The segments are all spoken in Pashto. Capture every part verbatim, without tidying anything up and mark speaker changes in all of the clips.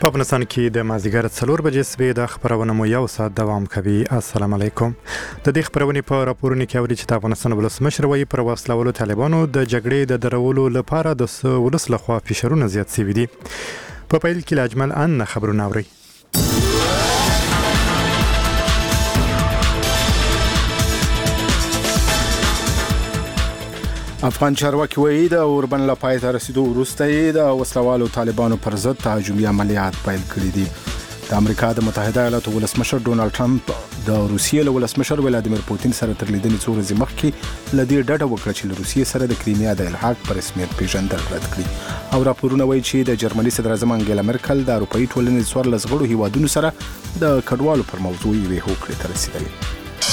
Speaker 1: په افغانستان کې د مازدیګر څلور بجې سوي د خبرونه مو یو ساعت دوام کوي. السلام علیکم. د دې خبرونې په راپورونو کې اوري چې د افغانستان ولسمشر وایي پر وسلوالو طالبانو د جګړې د درولو لپاره د ولس لخوا فشارونه زیات شوي دي. په پیل کې له اجمل ان خبرونه اوري.
Speaker 2: افغان چارواکي وایي د اوربن له پای ته رسیدو وروسته د وسلوالو طالبانو پر ضد تهاجمي عملیات پیل کړي دي. د امریکا د متحده ایالاتو ولسمشر ډونالد ټرمپ د روسیې له ولسمشر ولادیمیر پوتین سره تر لیدنې څو ورځې مخکې له دې ډډه وکړه چې له روسیې سره د کریمیا د الحاق په رسمیت پیژندل رد کړي. او راپورونه وایي چې د جرمني صدر اعظم انګیلا مرکل د اروپایي ټولنې څوارلس غړو هیوادونو سره د کډوالو پر موضوع یوې هوکړې ته رسیدلې.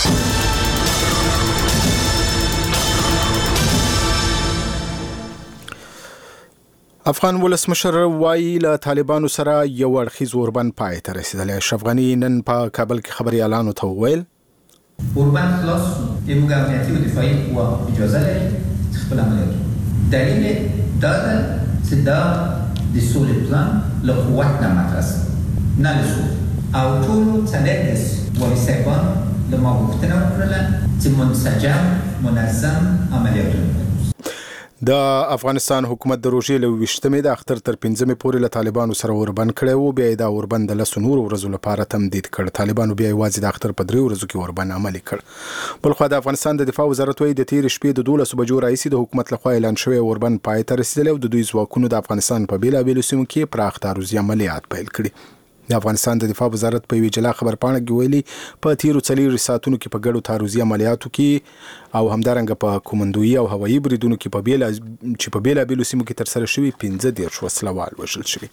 Speaker 2: افغان ولسمشر وایي له طالبانو سره یو اړخیز اوربن پای ته رسیدلی. اشرف غني نن په کابل کې خبريالانو ته وویل
Speaker 3: اوربن خلاص شو، موږ امنیتي او دفاعي قوا اجازه لري خپل عملیات دلیل داده چې دا د سولې پلان له قوت نه مطرح نه لسو او ټول څلورس وایي صاحبان له ما غوښتنه وکړله چې منسجم منظم عملیات
Speaker 2: د افغانستان حکومت د روژې له ویشتمې د اختر تر پنځمې پورې له طالبانو سره اوربن کړی و. بیا د اوربن د لسو نورو ورځو لپاره تمدید کړ. طالبانو بیا یوازې د اختر په درې ورځو کې اوربن عملي کړ. بلخوا د افغانستان د دفاع وزارت وایي د تېرې شپې د دولسو بجو راهیسې د حکومت لخوا اعلان شوی اوربن پای ته رسیدلی او د دوی ځواکونو د افغانستان په بېلابېلو سیمو کې پراخ تعرضي عملیات پیل کړي. د افغانستان د دفاع وزارت په یوې جلا خبرپاڼه کې ویلي په تیرو څلورو ساعتونو کې په ګډو تعرضي عملیاتو کې او همدارنګه په کومندویي او هوایي بریدونو کې په بیلا چې په بیلابېلو سیمو کې ترسره شوي پنځه دېرش وسلوال وژل شوي.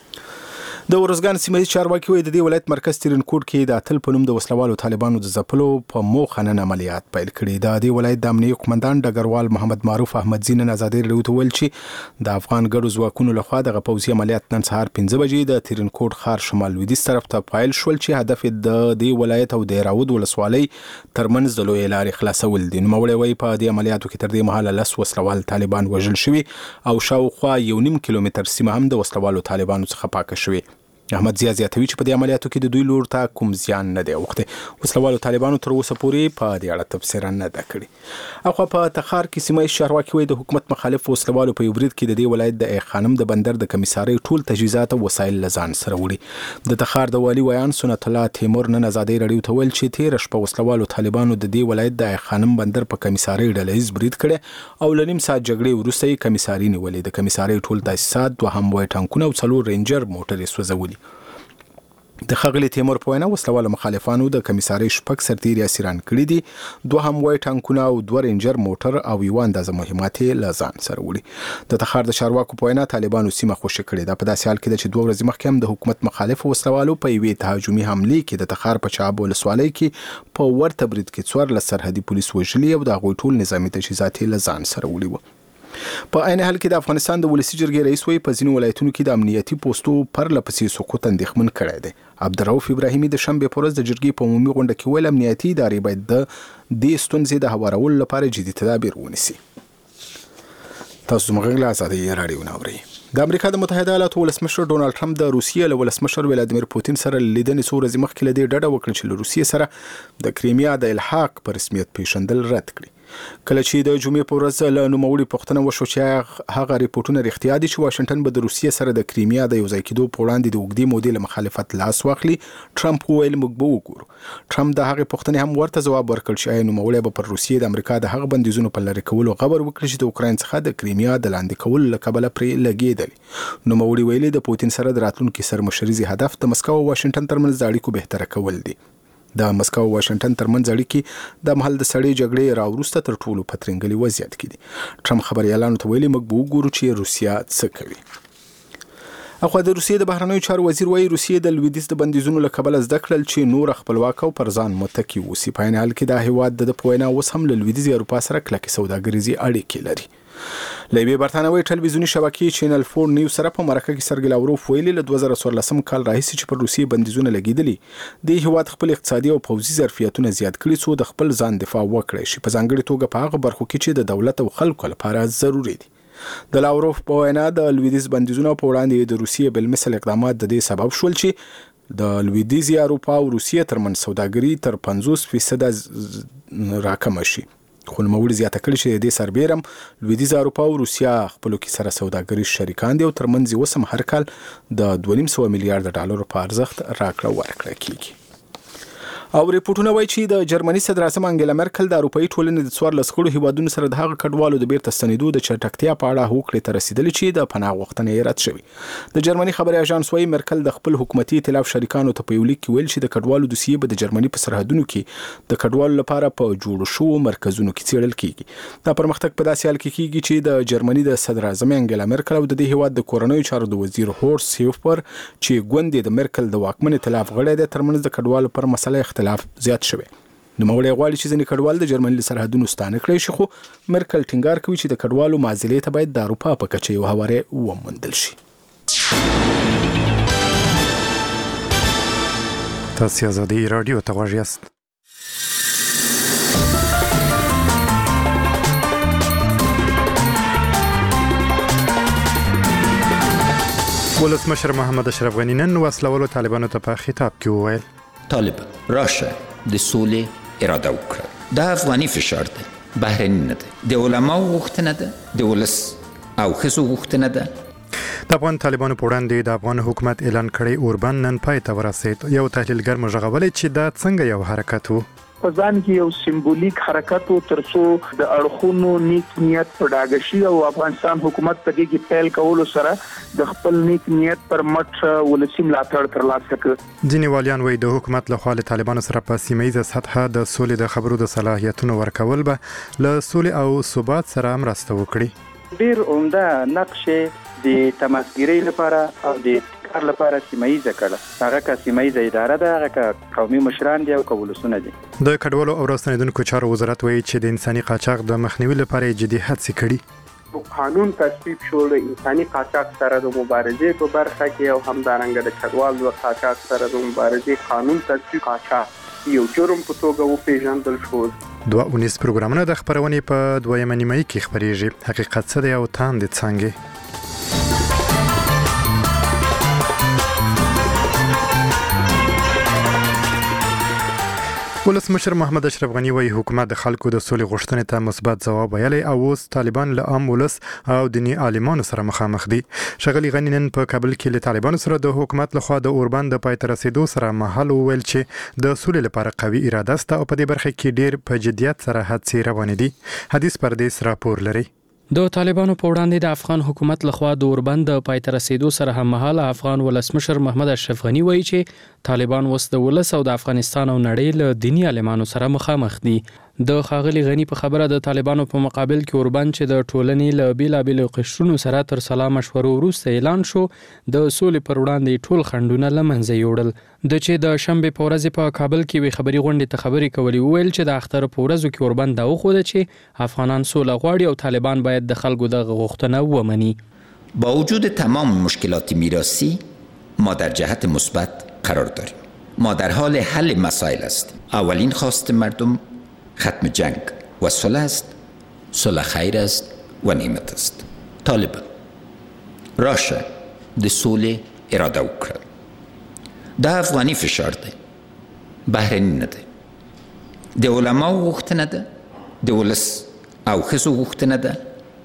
Speaker 2: د ورزګان سیمه چارواکي وایي د دې ولایت مرکز ترینکوټ کې د اتل په نوم د وسلوالو طالبانو د ځپلو په موخه نن عملیات پیل کړي. د دې ولایت د امنیتي قومندان ډګروال محمد معروف احمدزي نن ازادي راډیو ته ویل چې د افغان ګډو ځواکونو لخوا دغه پوځي عملیات نن سهار پنځه بجې د ترینکوټ ښار شمال لویدیځ طرف ته پیل شول چې هدف د دې ولایت او د راود ولسوالۍ ترمنځ د لویې لارې خلاصول دي. نوموړی وایي په دې عملیاتو کې تر دې مهاله لس وسلوال طالبان وژل شوي او شاوخوا یو نیم کیلومتر سیمه هم د وسلوالو طالبانو څخه پاکه شوې. احمد زیات زیاتوي چې په دې عملیاتو کې د دوی لور ته کوم زیان نه دی اوښتی. وسلوالو طالبانو تر اوسه پورې په دې اړه تبصره نه ده کړې. او په تخار کې سیمه چارواکي وایي د حکومت مخالف وسلوالو په یو برید کې د دې ولایت د ای خانم د بندر د کمیسارۍ ټول تجهیزات او وسایل له ځان سره وړي. د تخار د والي ویان سنت الله تیمور نن ازادي راډیو ته ویل چې تېره شپه وسلوالو طالبانو د دې ولایت د ای خانم بندر په کمیسارۍ ډلهییز برید کړی او له نیم ساعت جګړې وروسته یې کمیساري نیولې. د کمیسارۍ ټول تاسیسات دوه هموای ټانکونه او څلور رینجر موټرې سوځولي. د ښاغلي تیمور په وینا وسلوالو مخالفانو د کمیسارۍ شپږ سرتیري اسیران کړي دي. دوه هموای ټانکونه او دوه رینجر موټر او یو اندازه مهمات یې له ځان سره وړي. د تخار د چارواکو په وینا طالبانو سیمه خوشي کړې ده. په داسې حال کې ده چې دوه ورځې مخکې هم د حکومت مخالف وسلوالو په یوې تهاجمي حملې کې د تخار په چاب ولسوالۍ کې په ورته برید کې څوارلس سرحدي پولیس وژلي او د هغوی ټول نظامي تجهیزات یې له ځان سره وړي وو. په عین حال کې د افغانستان د ولسي جرګې رئیس وایي په ځینو ولایتونو کې د امنیتي پوستو پرله پسې سقوط اندېښمن کړی دی. عبدالرؤف ابراهیمي د شنبې په ورځ د جرګې په عمومي غونډه کې ویل امنیتي ادارې باید د دې ستونزې د هوارولو لپاره جدي تدابیر ونیسي. تاسو زموږ غږ له ازادي راډیو نه اورئ. د امریکا د متحده ایالاتو ولسمشر ډونالد ټرمپ د روسیې له ولسمشر ولادیمیر پوتین سره لیدنې څو ورځې مخکې له دې ډډه وکړه چې له روسیې سره د کریمیا د الحاق په رسمیت پیژندل رد کړي. کله چې د جمعې په ورځ له نوموړي پوښتنه وشوه چې هغه ریپورټونه رښتیا دي چې واشنګټن به د روسیې سره د کریمیا د یوځای کېدو په وړاندې د اوږدې مودې له مخالفت لاس واخلي، ټرمپ وویل موږ به وګورو. ټرمپ د هغې پوښتنې هم ورته ځواب ورکړ چې آیا نوموړی به پر روسیې د امریکا د هغه بندیزونو په لرې کولو خبر وکړي چې د اوکراین څخه د کریمیا د لاندې کولو له کبله پرې لګېدلي. نوموړي ویلي د پوتین سره د راتلونکي سرمشریزي هدف د مسکو او واشنګټن ترمنځ د اړیکو بهتره کول دي. د مسکو او واشنګټن ترمنځ اړیکې د مهال د سړې جګړې راوروسته تر ټولو په ترنګلي وضعیت کې دي. ټرمپ خبريالانو ته ویلي موږ به وګورو چې روسیا څه کوي. اخو د روسیې د بهرنیو چارو وزیر وایي روسیې د لویدیځ د بندیزونو له کبله زده کړل چې نور خپلواک او پر ځان متکي اوسي. په عین حال کې دا هیواد د په وینا اوس هم له لویدیځ اروپا سره کلکې سوداګریزي اړیکې لري. له یوې برتانوي ټلویزیوني شبکې چینل فور نیوز سره په مرکه کې سرګي لاوروف ویلي له دوه زره څوارلسم کال راهیسې چې پر روسیې بندیزونه لګېدلي د هیواد خپل اقتصادي او پوځي ظرفیتونه زیات کړي څو د خپل ځان دفاع وکړي شي، په ځانګړې توګه په هغه برخو کې چې د دولت او خلکو لپاره ضروري دي. د لاوروف په وینا د لویدیز بندیزونو په وړاندې د روسیې بل مثل اقدامات د دې سبب شول چې د لویدیزي اروپا او روسیې ترمنځ سوداګري تر پنځوس فیصد راکم شي. خو نوموړي زیاته کړې چې د دې سربیرم لویدیز اروپا او روسیا خپلو کې سره سوداګري شریکان دي او ترمنځ یې اوس هم هر کال د دوه نیم سوه میلیارډ ډالرو په ارزښت راکړه ورکړه کیږي. او ریپورتونه وایي چې د جرمني صدر اعظم انګیلا مرکل د اروپאי ټولنې د څوارلس غړو هیوادونو سره د هغه کډوالو د بیرته ستنېدو د چټکتیا په اړه هوکړې ته رسیدلې چې د پناه غوښتنې یې رد شوې. د جرمني خبري اژانس وايي مرکل د خپل حکومتي ائتلاف شریکانو ته په یو لیک کې ویل چې د کډوالو دوسیې به د جرمني په سرحدونو کې د کډوالو لپاره په جوړو شوو مرکزونو کې څیړل کیږي. دا پرمختګ په داسې حال کې کیږي چې د جرمني د صدر اعظم انګیلا مرکل او د دې هیواد د کورنیو چارو د وزیر هورست سیوفر چې ګوند د مرکل د واکمن ائتلاف غړی دی ترمنځ د کډوالو پر مسله اختلاف زیات شوی. نوموړی غواړي چې ځینې کډوال د جرمني له سرحدونو ستانه کړی شي، خو مرکل ټینګار کوي چې د کډوالو معادلې ته باید د اروپا په کچه یو هواری وموندل شي.
Speaker 1: تاسو آزادي رادیو ته غوږ یاست. ولسمشر محمد اشرف غنی نن وسلوالو طالبانو ته په خطاب کې وویل
Speaker 4: طالب راشه د سولې اراده وکړه. دا افغاني فشار دی، بهرني نه دی. د علماو غوښتنه ده، د ولس او ښځو غوښتنه ده.
Speaker 1: د افغان طالبانو په وړاندې د افغان حکومت اعلان کړی اوربند نن پای ته ورسید. یو تحلیلګر مژغولي چې دا څنګه یو حرکت وو.
Speaker 5: په ځان کې یو سمبولیک حرکت او ترڅو د اړخونو نیک نیت په ډاګه شي او افغانستان حکومت په دې کې پیل کولو سره د خپل نیک نیت پر مټ ولسی ملاتړ ترلاسه کړ.
Speaker 1: ځینې والیان وایي د حکومت لخوا له طالبانو سره په سیمه ییزه سطحه د سولې د خبرو د صلاحیتونو ورکول به له سولې او ثبات سره مرسته وکړي.
Speaker 6: ډیر عمده نقش د تماسګری لپاره او د کار لپاره سیمه ییزه کړه. هغه کا سیمه ییزه اداره ده، هغه کا قومي مشران دي او قبولسونه دي.
Speaker 1: د کډوالو او راستنیدونکو چارو وزارت وایي چې د انساني قاچاق د مخنیوي لپاره جدي هڅې کړي.
Speaker 7: قانون تصویب شو د انساني قاچاق سره د مبارزې په برخه کې او همدارنګه د کډوالو قاچاق سره د مبارزې قانون تصویب قاچاق یو جرم په توګه وپیژندل شو.
Speaker 1: دوه اونیس پروګرامونه د خبرونې په دویمه نیمایي کې خبرېږي. حقیقت څه دی او تاندې څنګه؟ ولسمشر محمد اشرف غنی وایي حکومت د خلکو د سولې غوښتنې ته مثبت ځواب ویلی او اوس طالبان له عام ولس او دیني عالمانو سره مخامخ دي. ښاغلي غنی نن په کابل کې له طالبانو سره د حکومت لخوا د اوربند د پای ته رسیدو سره مهال وویل چې د سولې لپاره قوي اراده شته او په دې برخه کې ډیر په جدیت سره هڅې روانې دي. حدیث پردیس راپور لري.
Speaker 8: د طالبانو په وړاندې د افغان حکومت لخوا د اوربند د پای ته رسیدو سره هم مهاله افغان ولسمشر محمد اشرف غنی وایي چې طالبان اوس د ولس او د افغانستان او نړۍ له دیني عالمانو سره مخامخ دي. د ښاغلي غنی په خبره د طالبانو په مقابل کې اوربند چې د ټولنې له بیلابیلو قشرونو سره تر سلا مشورو وروسته اعلان شو د سولې پر وړاندې ټول خنډونه له منځه یوړل. د چې د شنبې په ورځ په کابل کې وی خبري غونډې ته خبرې کولې ویل چې د اختر په ورځو کې اوربند دا وخوده چې افغانان سوله غواړي او طالبان باید د خلکو د غوښتنه ومني.
Speaker 4: با وجود تمام مشکلات میراثی ما در جهت مثبت قرار داریم. ما در حال حل مسائل هستیم. اولین خواست مردم ختم جنگ و صلح است. صلح خیر است و نعمت است. طالبان راشه د سولې اراده وکړه. دا افغاني فشار دی، بهرني نه دی. د علماو غوښتنه ده، د ولس او ښځو غوښتنه ده.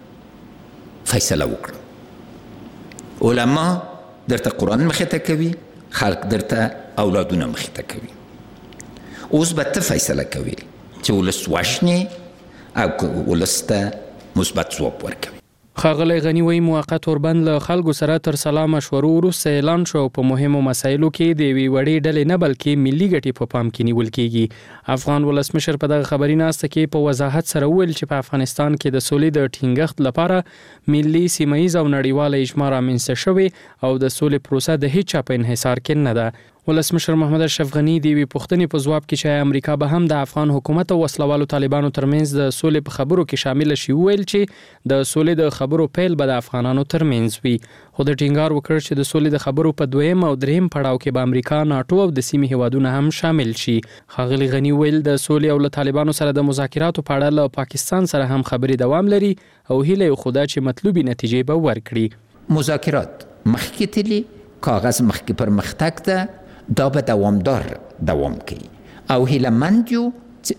Speaker 4: فیصله وکړه. علما درته قرآن مخې ته کوي، خلق درته اولادونه مخې ته کوي. اوس به ته فیصله کوي چې ولس وشني او ولس ته مثبت ځواب ورکوي.
Speaker 8: ښاغلی غنی وایي موقت اوربند له خلکو سره تر سلا مشورو وروسته اعلان شو په مهمو مسایلو کې د یوې وړې ډلې نه بلکې ملي ګټې په پام کې نیول کېږي. افغان ولسمشر په دغه خبري ناسته کې په وضاحت سره وویل چې په افغانستان کې د سولې د ټینګښت لپاره ملي سیمه ییز او نړیواله اجماع رامنځته شوې او د سولې پروسه د هیڅ چا په انحصار کې نه ده. ولسمشر محمد اشرف غنی د وی پښتنې په ځواب کې چې امریکا به هم د افغان حکومت او وسلوالو طالبانو ترمنځ د سولې په خبرو کې شامل شي ویل چې د سولې د خبرو پیل به د افغانانو ترمنځ وي خو د ټینګار وکړ چې د سولې د خبرو په دویم او دریم پړاو کې به امریکا ناتو او د سیمې هیوادونه هم شامل شي ښاغلي غنی ویل د سولې او له طالبانو سره د مذاکراتو په اړه له پاکستان سره هم خبرې دوام لري او هیله خدا چې مطلوبي نتیجې به ورکړي
Speaker 4: مذاکرات مخکې تلي کاغذ مخکې پر مختک ده دا به دوامدار دوام کوي او هیله مند یو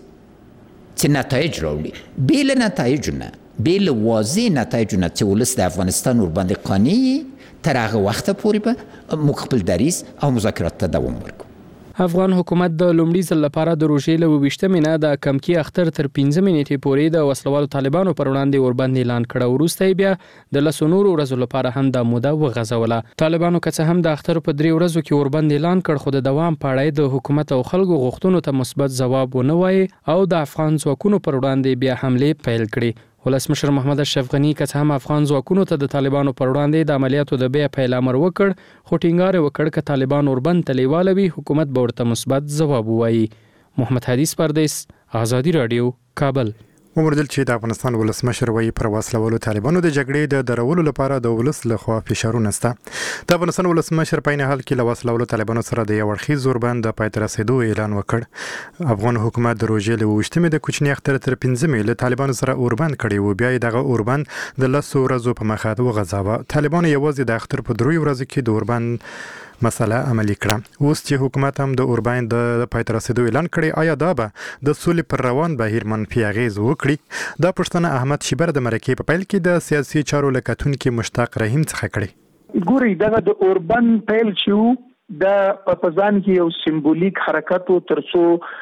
Speaker 4: چې نتایج راوړي بیل نتایج نه بیل واضح نتایج نه چې ولس د افغانستان ورباندې قانع تر هغه وخت پورې به موږ خپل دریځ او مذاکرات ته دوام ورکړو
Speaker 8: افغان حکومت د لومړي ځل لپاره د روژې له اوویشتمې نه د کمکي اختر تر پنځمې نیټې پورې د وسلوالو طالبانو پر وړاندې ورباندې اعلان کړ وروسته بیا د لسو نورو ورځو لپاره هم د موده وغځوله طالبانو که څه هم د اختر په درې ورځو کې ورباندې اعلان کړ خو د دوام په اړه د حکومت او خلکو غوښتنو ته مثبت ځواب ونه وایي او د افغان ځواکونو پر وړاندې بیا حملې پیل کړې ولسمشر محمد اشرف غنی که هم افغان ځواکونو ته د طالبانو پر وړاندې د عملیاتو د بیا پیل امر وکړ خو ټینګار وکړ چې طالبان اوربند تلیواله وي حکومت به ورته مثبت ځواب ووایي محمد حدیث پردیس آزادی رادیو کابل
Speaker 1: ومردل چې د افغانستان ولسمشر وایي پر وسلوالو طالبانو د جګړې د درولو لپاره د ولس لخوا فشارونه شته د افغانستان ولسمشر په عین حال کې له وسلوالو طالبانو سره د یو اړخیز اوربند د پای ته رسیدو اعلان وکړ افغان حکومت د روژې له اوویشتمې د کوچني اختر تر پنځمې له طالبانو سره اوربند کړی و بیا یې دغه اوربند د لسو ورځو په مخه وغځاوه طالبانو یوازې د اختر په دریو ورځو کې د اوربند مسله عملی کړه اوس چې حکومت هم د اوربند د پای ته رسیدو اعلان کړی آیا دا به د سولې پر روان بهیر منفي اغیز وکړي دا پوښتنه احمد شیبر د مرکې په پیل کې د سیاسي چارو لکتونکو مشتاق رحیم څخه کړی
Speaker 5: ګوري دغه د اوربند پیل چې د پپزان کې یو سمبولیک حرکت او ترڅو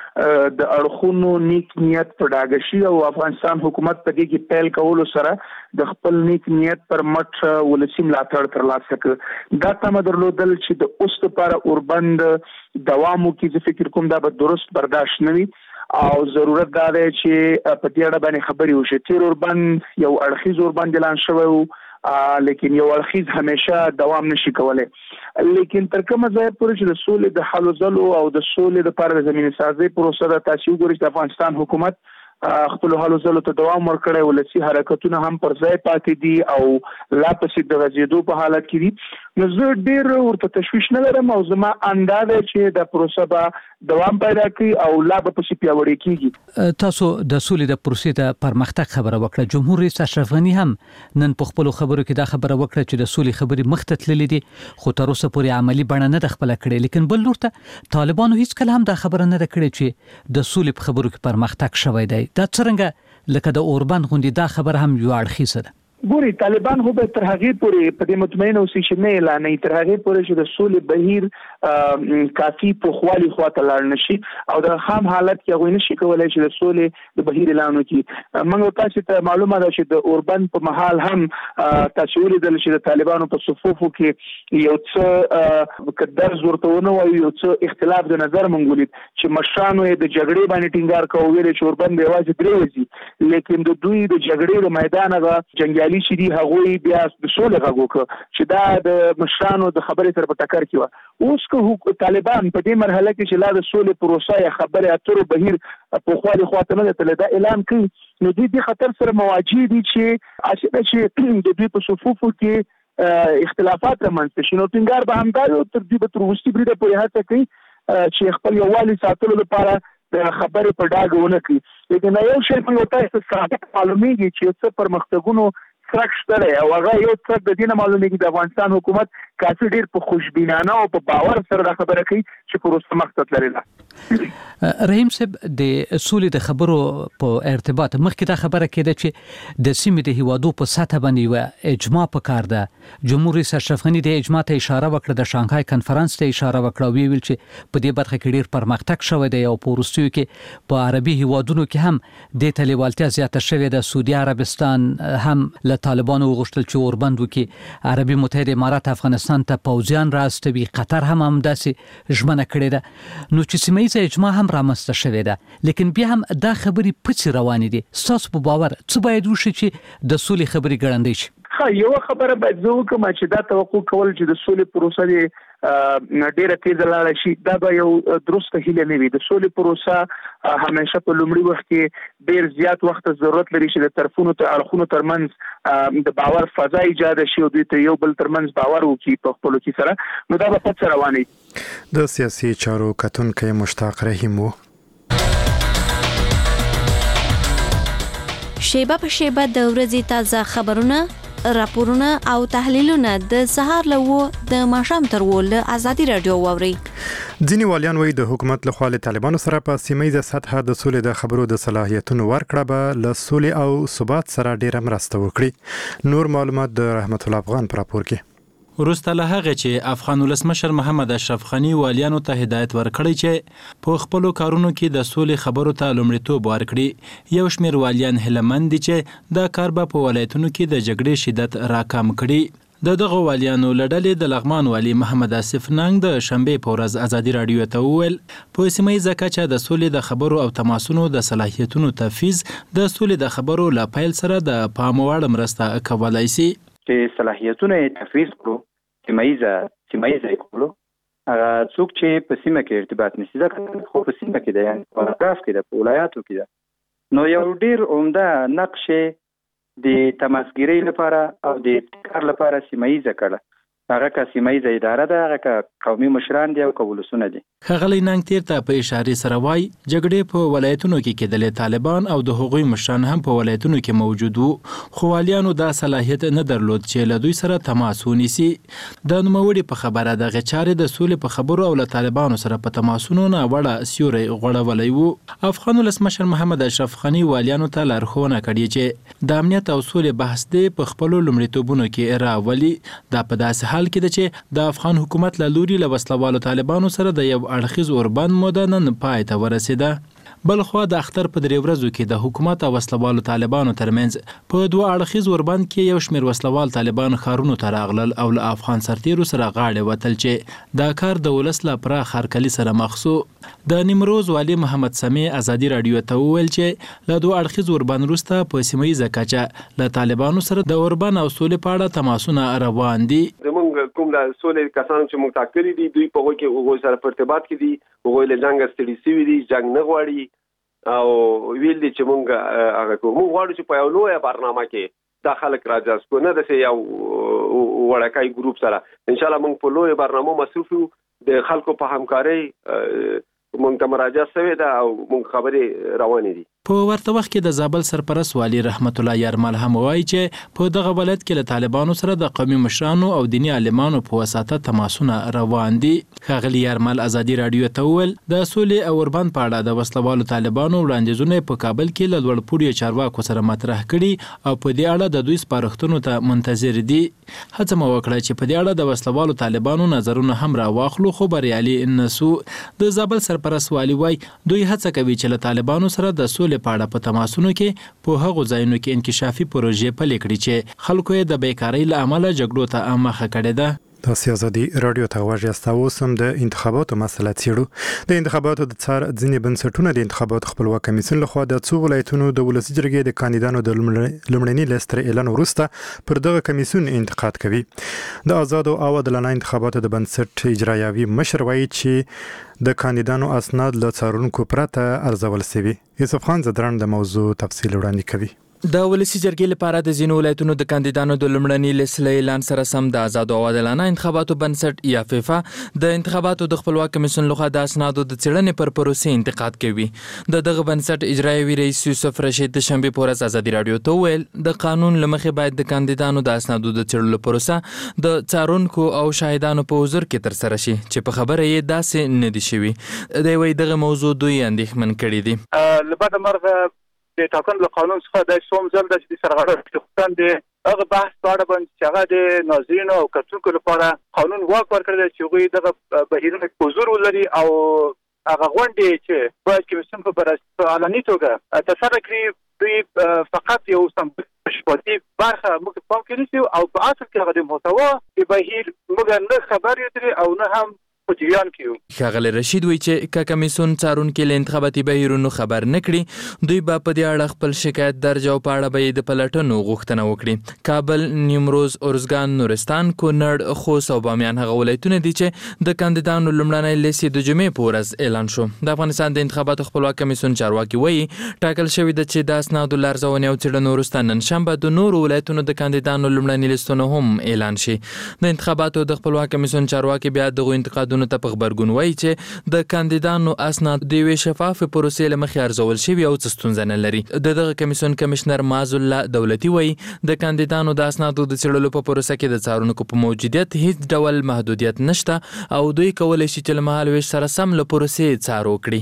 Speaker 5: د اړخونو نیک نیت په ډاګشي او افغانستان حکومت په دې کې پیل کولو سره د خپل نیک نیت پر مټ ولسی ملاتړ ترلاسه کړ دا تم درلودل چې د اوس لپاره اوربند دوامو کې فکر کوم دا به درست برداشت نه وي او ضرورت دا دی چې په دې اړه باندې خبرې وشي تیر اوربند یو اړخیز اوربند اعلان شوی و لیکن یو اړخیز همیشه دوام نشي کولای لیکن تر کومه ځای پورې چې د سولې د حل ځلو او د سولې لپاره د زمینه سازي پروسه د تاسیس ګوري د افغانستان حکومت خپل حل ځلو ته دوام ورکړی ولسی حرکتونه هم پر ځای پاتې دي او لا پسې د غزیدو په حالت کې دي نو زه ډیر ورته تشویش نه لرم او زما اندازه چې د پروسه به دوام پیدا کوي او لا به پسې پیاوړی کیږي
Speaker 9: تاسو د سولې د پروسې د پرمختګ خبره وکړه جمهور رئیس اشرف غنی هم نن په خپل خبرو کې دا خبره وکړه چې د سولې خبرې مخته تللې دي خو تر اوسه پورې عملی بڼه نه د خپل کړې لیکن بل لور ته طالبانو هیڅ کله هم دا خبره نه کړې چې د سولې په خبرو کې پرمختګ شوی دی دا څنګه لکه د اوربند غونډې دا خبر هم یو اړخیزه ده
Speaker 5: ګوري طالبان خو به تر هغه پورې په دې مطمئن اوسې چې نه اعلان نه تر هغه پورې چې د سولې بهیر کافي په خوالي خواته لاړ نشي او د خام حالت کې غوښنه شي کولای چې د سولې د بهیر اعلان وکړي موږ تاسو ته معلومه ده چې د اوربند په محل هم تاسو ولیدل چې د طالبانو په صفوفو کې یو څه قدر زورتونه او یو څه اختلاف د نظر منګولید چې مشرانو د جګړې باندې ټینګار کوي چې اوربند یوازې درې ورځې لیکن د دوی د جګړې د میدان غا جنگي علي شری هغوی بیا د سولې غوښو چې دا د مشرانو د خبرې تر په ټکر کې و اوس که طالبان په دې مرحله کې چې لا د سولې پروسه یا خبرې اترو بهیر په خالي خواته نه تل دا اعلان کوي نو دوی د خطر سره مواجه دي چې اصله چې د دوی په صفوفو کې اختلافات رامنځته شي نو ټینګار به هم دا تر دې به تر وروستي بریده پورې هڅه کوي چې خپل یووالي ساتلو لپاره د خبرې په ډاګ ونه کړي لیکن یو شی په تاسو ثابت معلومیږي چې څه پرمختګونو څرک شته او هغه یو څرک د دینه معلومیږي د افغانستان حکومت کافي ډیر په خوشبینانه او په باور سره دا خبره کوي چې پروسه مقصد لري
Speaker 9: رحیم صاحب د سولې د خبرو په ارتباط مخکې دا خبره کېده چې د سیمې د هیوادو په سطح باندې یو اجماع پکار ده جمهور رئیس اشرف غنی د اجماع ته اشاره وکړه د شانګهای کنفرانس ته اشاره وکړه ویل چې په دې برخه کې ډیر پرمختګ شوی دی او په وروستیو کې په عربي هیوادونو کې هم د تلیوالتیا زیاته شوې ده سعودي عربستان هم له طالبانو وغوښتل چې اوربند وکړي عربي متحده امارات افغانستان ته پوځیان راستوي قطر هم هم داسې ژمنه کړې ده نو چې سیمه ییزه اجماع هم رامنځته شوې ده لیکن بیا هم دا خبرې پڅې روانې دي ستاسو په باور څه باید وشي چې د سولې خبرې ګړندۍ شي
Speaker 5: ها یو خبره باید زه وکم چې دا توقع کول چې د سولې پروسه ډیره تیز لاړ شي دا به یو درسته هیله نه وي. د سولې پروسه همیشه په لومړي وخت کې ډیر زیات وخت ضرورت لري چې د طرفونو ته اړخونو ترمنځ د باور فضا ایجاد شي او دوی ته یو بل ترمنځ باور وکړي په خپلو کې سره. نو دا به پټ رواني.
Speaker 1: د سیاسي چارو کتونکي مشتاق رحیم وو.
Speaker 10: شیبه په شیبه د ورځې تازه خبرونه، راپورونه او تحلیلونه د سهار له د ماښام تر ول ازادي رادیو ووري.
Speaker 1: ځینې والیان وایي د حکومت له خوا له طالبانو سره په سیمه سطحه د سولې د خبرو د صلاحیتونو ورکړه به له سولې او ثبات سره ډیره مرسته وکړي. نور معلومات د رحمت الله افغان پر راپور کې.
Speaker 11: وروسته له هغه چې افغان ولسمشر محمد اشرف غنی والیانو ته هدایت ورکړی چې په خپلو کارونو کې د سولې خبرو ته لومړیتوب ورکړي، یو شمېر والیان هیلهمند دي چې دا کار به په ولایتونو کې د جګړې شدت راکم کړي. د دغه والیانو له ډلې د لغمان والی محمد آصف ننګ د شنبې په ورځ ازادي رادیو ته وویل په سیمه ییزه کچه د سولې د خبرو او تماسونو د صلاحیتونو تفیض د سولې د خبرو له پیل سره د پام وړ مرسته کولای شي.
Speaker 6: چې صلاحیتونه تفیض کړو سیمایزه سیمایزه کولو هغه څوک چې په سیمه کې ارتباط نشي ځکه خو په سیمه کې دی یعنی په اطراف کې د ولایاتو کې ده نو یو ډیر عمده نقش د تماسګری لپاره او د کار لپاره سیمایزه کړه. هغه کا سیمایزه اداره ده، هغه کا قومي مشران دي او کولسونه دي.
Speaker 11: خغلی ننګ تیر ته په اشاره سره وای جګړې په ولایتونو کې کېدلې، طالبان او د هغوی مشران هم په ولایتونو کې موجود وو، خو والیانو دا صلاحیت نه درلود چې له دوی سره تماس ونیسي. د نوموړي په خبره د غچارې د سولې په خبرو او له طالبانو سره په تماسونو نه وړه سیوري غوړولای وو. افغان ولسمشر محمد اشرف غنی والیانو ته لارښوونه کړې چې د امنیت او سولې بحث دی په خپلو لومړیتوبونو کې راولي. دا په داسې حال کې ده چې د افغان حکومت له لوري له وسلوالو طالبانو سره د یو اړخیز اوربند موده نن پای ته ورسېده. بل خو د اختر په درې ورځو کې د حکومت او وسلوالو طالبانو ترمنځ په دوه اړخیز اوربند کې یو شمېر وسلوال طالبان ښارونو ته راغلل او له افغان سرتیرو سره غاړې وتل چې دا کار د ولس له پراخ هرکلي سره مخ شو. د نیمروز والي محمد سمیع ازادي رادیو ته وویل چې له دوه اړخیز اوربند وروسته په سیمه ییزه کچه له طالبانو سره د اوربند او سولې په اړه تماسونه روان دي.
Speaker 12: کوم د سولې کسان چې موږ ټاکلي دي دوی په هغوی کې هغوی سره په ارتباط کې دي، هغوی له جنګه ستړي شوي دي، جنګ نه غواړي او ویل دي چې موږ هغه کوو. موږ غواړو چې په یو لویه برنامه کې دا خلک راجذب کړو، نه داسې یو وړوکی ګروپ سره. انشاءالله موږ په لویه برنامو مصروف یو، د خلکو په همکارۍ موږ ته مراجعه شوې ده او موږ خبرې روانې دي.
Speaker 11: په ورته وخت کې د زابل سرپرست والی رحمت الله یارمل هم وایي چې په دغه ولایت کې له طالبانو سره د قومي مشرانو او دیني عالمانو په واسطه تماسونه روان دي. ښاغلي یارمل ازادي رادیو ته وویل د سولې او اوربند په اړه د وسلوالو طالبانو وړاندیزونه په کابل کې له لوړپوړي چارواکو سره مطرح کړي او په دې اړه د دوی سپارښتنو ته منتظر دي. هڅه مو وکړه چې په دې اړه د وسلوالو طالبانو نظرونه هم راواخلو، خو بریالي نسو. د زابل سرپرست والی وایي دوی هڅه کوي چې له طالبانو سره د سولې په اړه په تماسونو کې په هغو ځایونو کې انکشافي پروژې پلي کړي چې خلکو یې د بیکارۍ له امله جګړو ته مخه کړې ده.
Speaker 1: د سیاسي رادیو ته واجسته اوسم د انتخاباتو مسله څیړو. د انتخاباتو د څار ځینې بنسټونه د انتخاباتو خپلواک کمیسیون لخوا د څو ولایتونو د ولسي جرګې د کاندیدانو د لومړني لیست اعلان وروسته پر دغه کمیسیون انتقاد کوي. د آزاد او عادلانه انتخاباتو د بنسټ اجرایوي مشر وایي چې د کاندیدانو اسناد له څارونکو پرته ارزول شوي. یوسف خان زدران د موضوع تفصیل وړاندې کوي.
Speaker 13: د ولسی جرګې لپاره د ځینو ولایتونو د کاندیدانو د لومړني لیست اعلان سره سم د آزاد او عادلانه انتخاباتو بنسټ یا فیفا د انتخاباتو د خپلواک کمیسیون لخوا د اسنادو د څېړنې پر پروسې انتقاد کوي. د دغه بنسټ اجرایوي رئیس یوسف رشید د شنبې په ورځ ازادي رادیو ته وویل د قانون له مخې باید د کاندیدانو د اسنادو د څېړلو پروسه د څارونکو او شاهدانو په حضور کې ترسره شي چې په خبره یې داسې نه دي شوي. دی وایي دغه موضوع دوی اندېښمن کړي دي.
Speaker 14: له بده مرغه د ټاکنو له قانون څخه د څوم ځل د سرغړونې خصوصا د هغه بحث په اړه باندې چې هغه د ناظرینو او کتونکو لپاره قانون واک ورکړی چې هغوی دغه بهیرونه حضور ولري او هغه غونډې چې باید کمیسیون په علني توګه ترسره کړي دوی فقط یو تشبیهاتي برخه موږ پام کې نیسو او په اصل کې هغه د محتوا د بهیر موږ نه خبر یو او نه هم په جریان کې یو.
Speaker 13: ښاغلی رشید وایي چې که کمیسیون څارونکي له انتخاباتي بهیرونو خبر نه کړي دوی به په دې اړه خپل شکایت درج او په اړه به یې د پلټنو غوښتنه وکړي. کابل، نیمروز، ارزګان، نورستان، کونړ، خوست او بامیان هغه ولایتونه دي چې د کاندیدانو لومړنی لیست د جمعې په ورځ اعلان شو. د افغانستان د انتخاباتو خپلواک کمیسیون چارواکي وایي ټاکل شوي ده چې د اسنادو لارزونې او څېړنو وروسته نن شنبه د نورو ولایتونو د کاندیدانو لومړني لیستونه هم اعلان شي. د انتخاباتو د خپلواک کمیسیون چارواکي بیا دغو انتقادونو ته په غبرګون وایي چې د کاندیدانو اسناد د یوې شفافې پروسې له مخې ارزول شوي او څه ستونزه نه لري. د دغه کمیسیون کمشنر معاذ الله دولتي وایي د کاندیدانو د اسنادو د څېړلو په پروسه کې د څارونکو په موجودیت هیڅ ډول محدودیت نشته او دوی کولی شي چې له مهالویش سره سم له پروسې څار وکړي.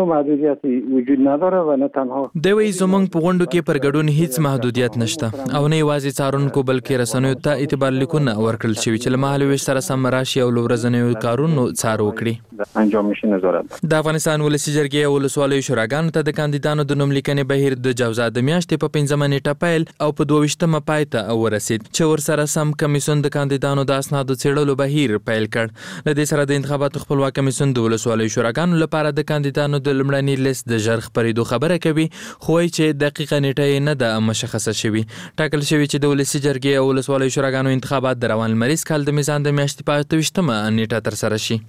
Speaker 13: دوی وایي زموږ په غونډو کې پر ګډون هیڅ محدودیت نشته او نه یوازې څارونکو بلکې رسنیو ته اعتبار لیکونه ورکړل شوي چې له مهالویش سره سم راشي او له ورځنیو کارونو څار وکړي. د افغانستان ولسي جرګې او ولسوالیو شوراګانو ته د کاندیدانو د نوم لیکنې بهیر د جوزا د میاشتې په پنځمه نیټه پیل او په دوه ویشتمه پای ته ورسید چې ورسره سم کمیسیون د کاندیدانو د اسنادو څېړلو بهیر پیل کړ. له دې سره د انتخاباتو خپلواک کمیسیون د ولسوالیو شوراګانو لپاره د کاندیدانو د لومړني لیست د ژر خپرېدو خبره کوي خو وایي چې دقیقه نیټه یې نه ده مشخصه شوې. ټاکل شوي چې د ولسي جرګې او ولسوالیو شوراګانو انتخابات د روان لمریز کال د میزان د میاشتې په اته ویشتمه نیټه ترسره شي.